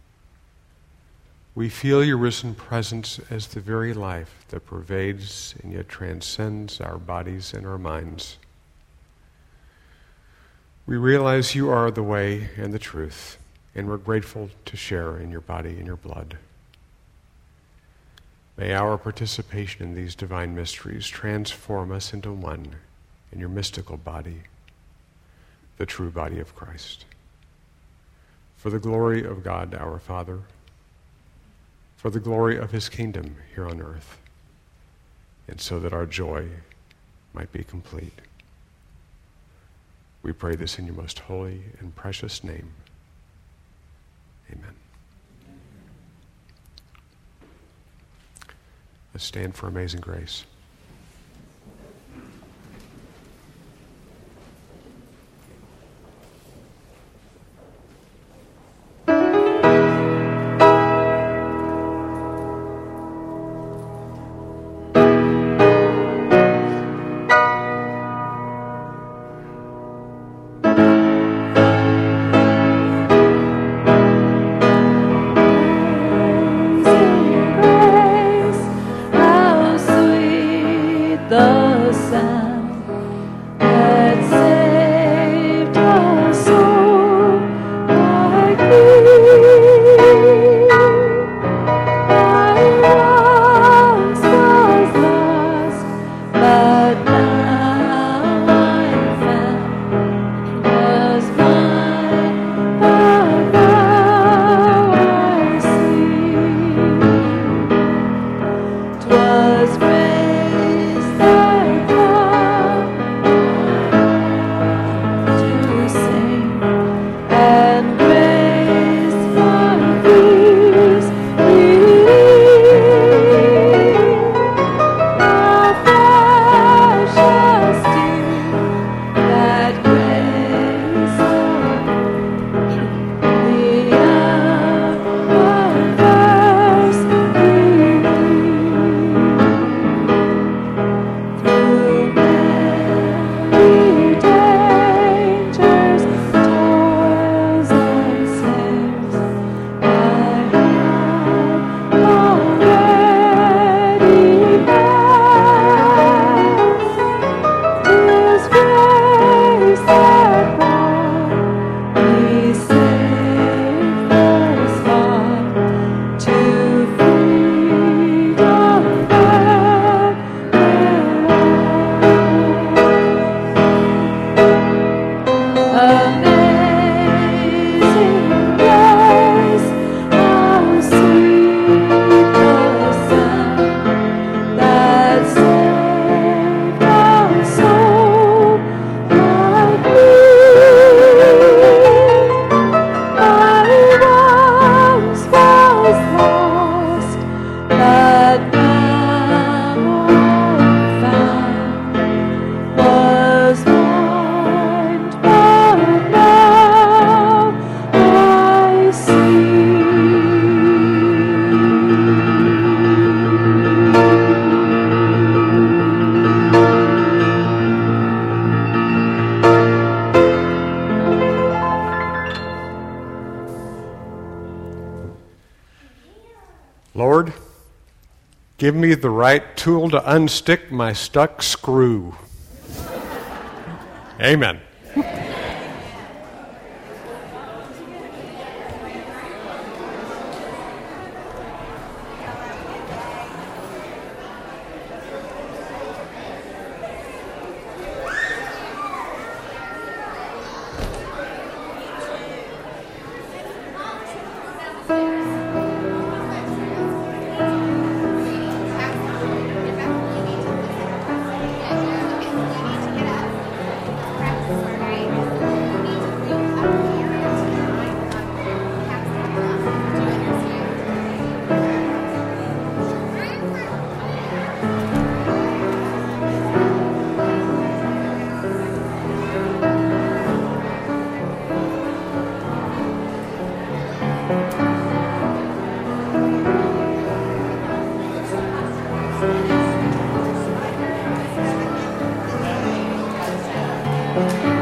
we feel your risen presence as the very life that pervades and yet transcends our bodies and our minds. We realize you are the way and the truth, and we're grateful to share in your body and your blood. May our participation in these divine mysteries transform us into one in your mystical body, the true body of Christ. For the glory of God our Father, for the glory of his kingdom here on earth, and so that our joy might be complete. We pray this in your most holy and precious name. Amen. Let's stand for Amazing Grace. The Lord, give me the right tool to unstick my stuck screw. Amen. Thank you.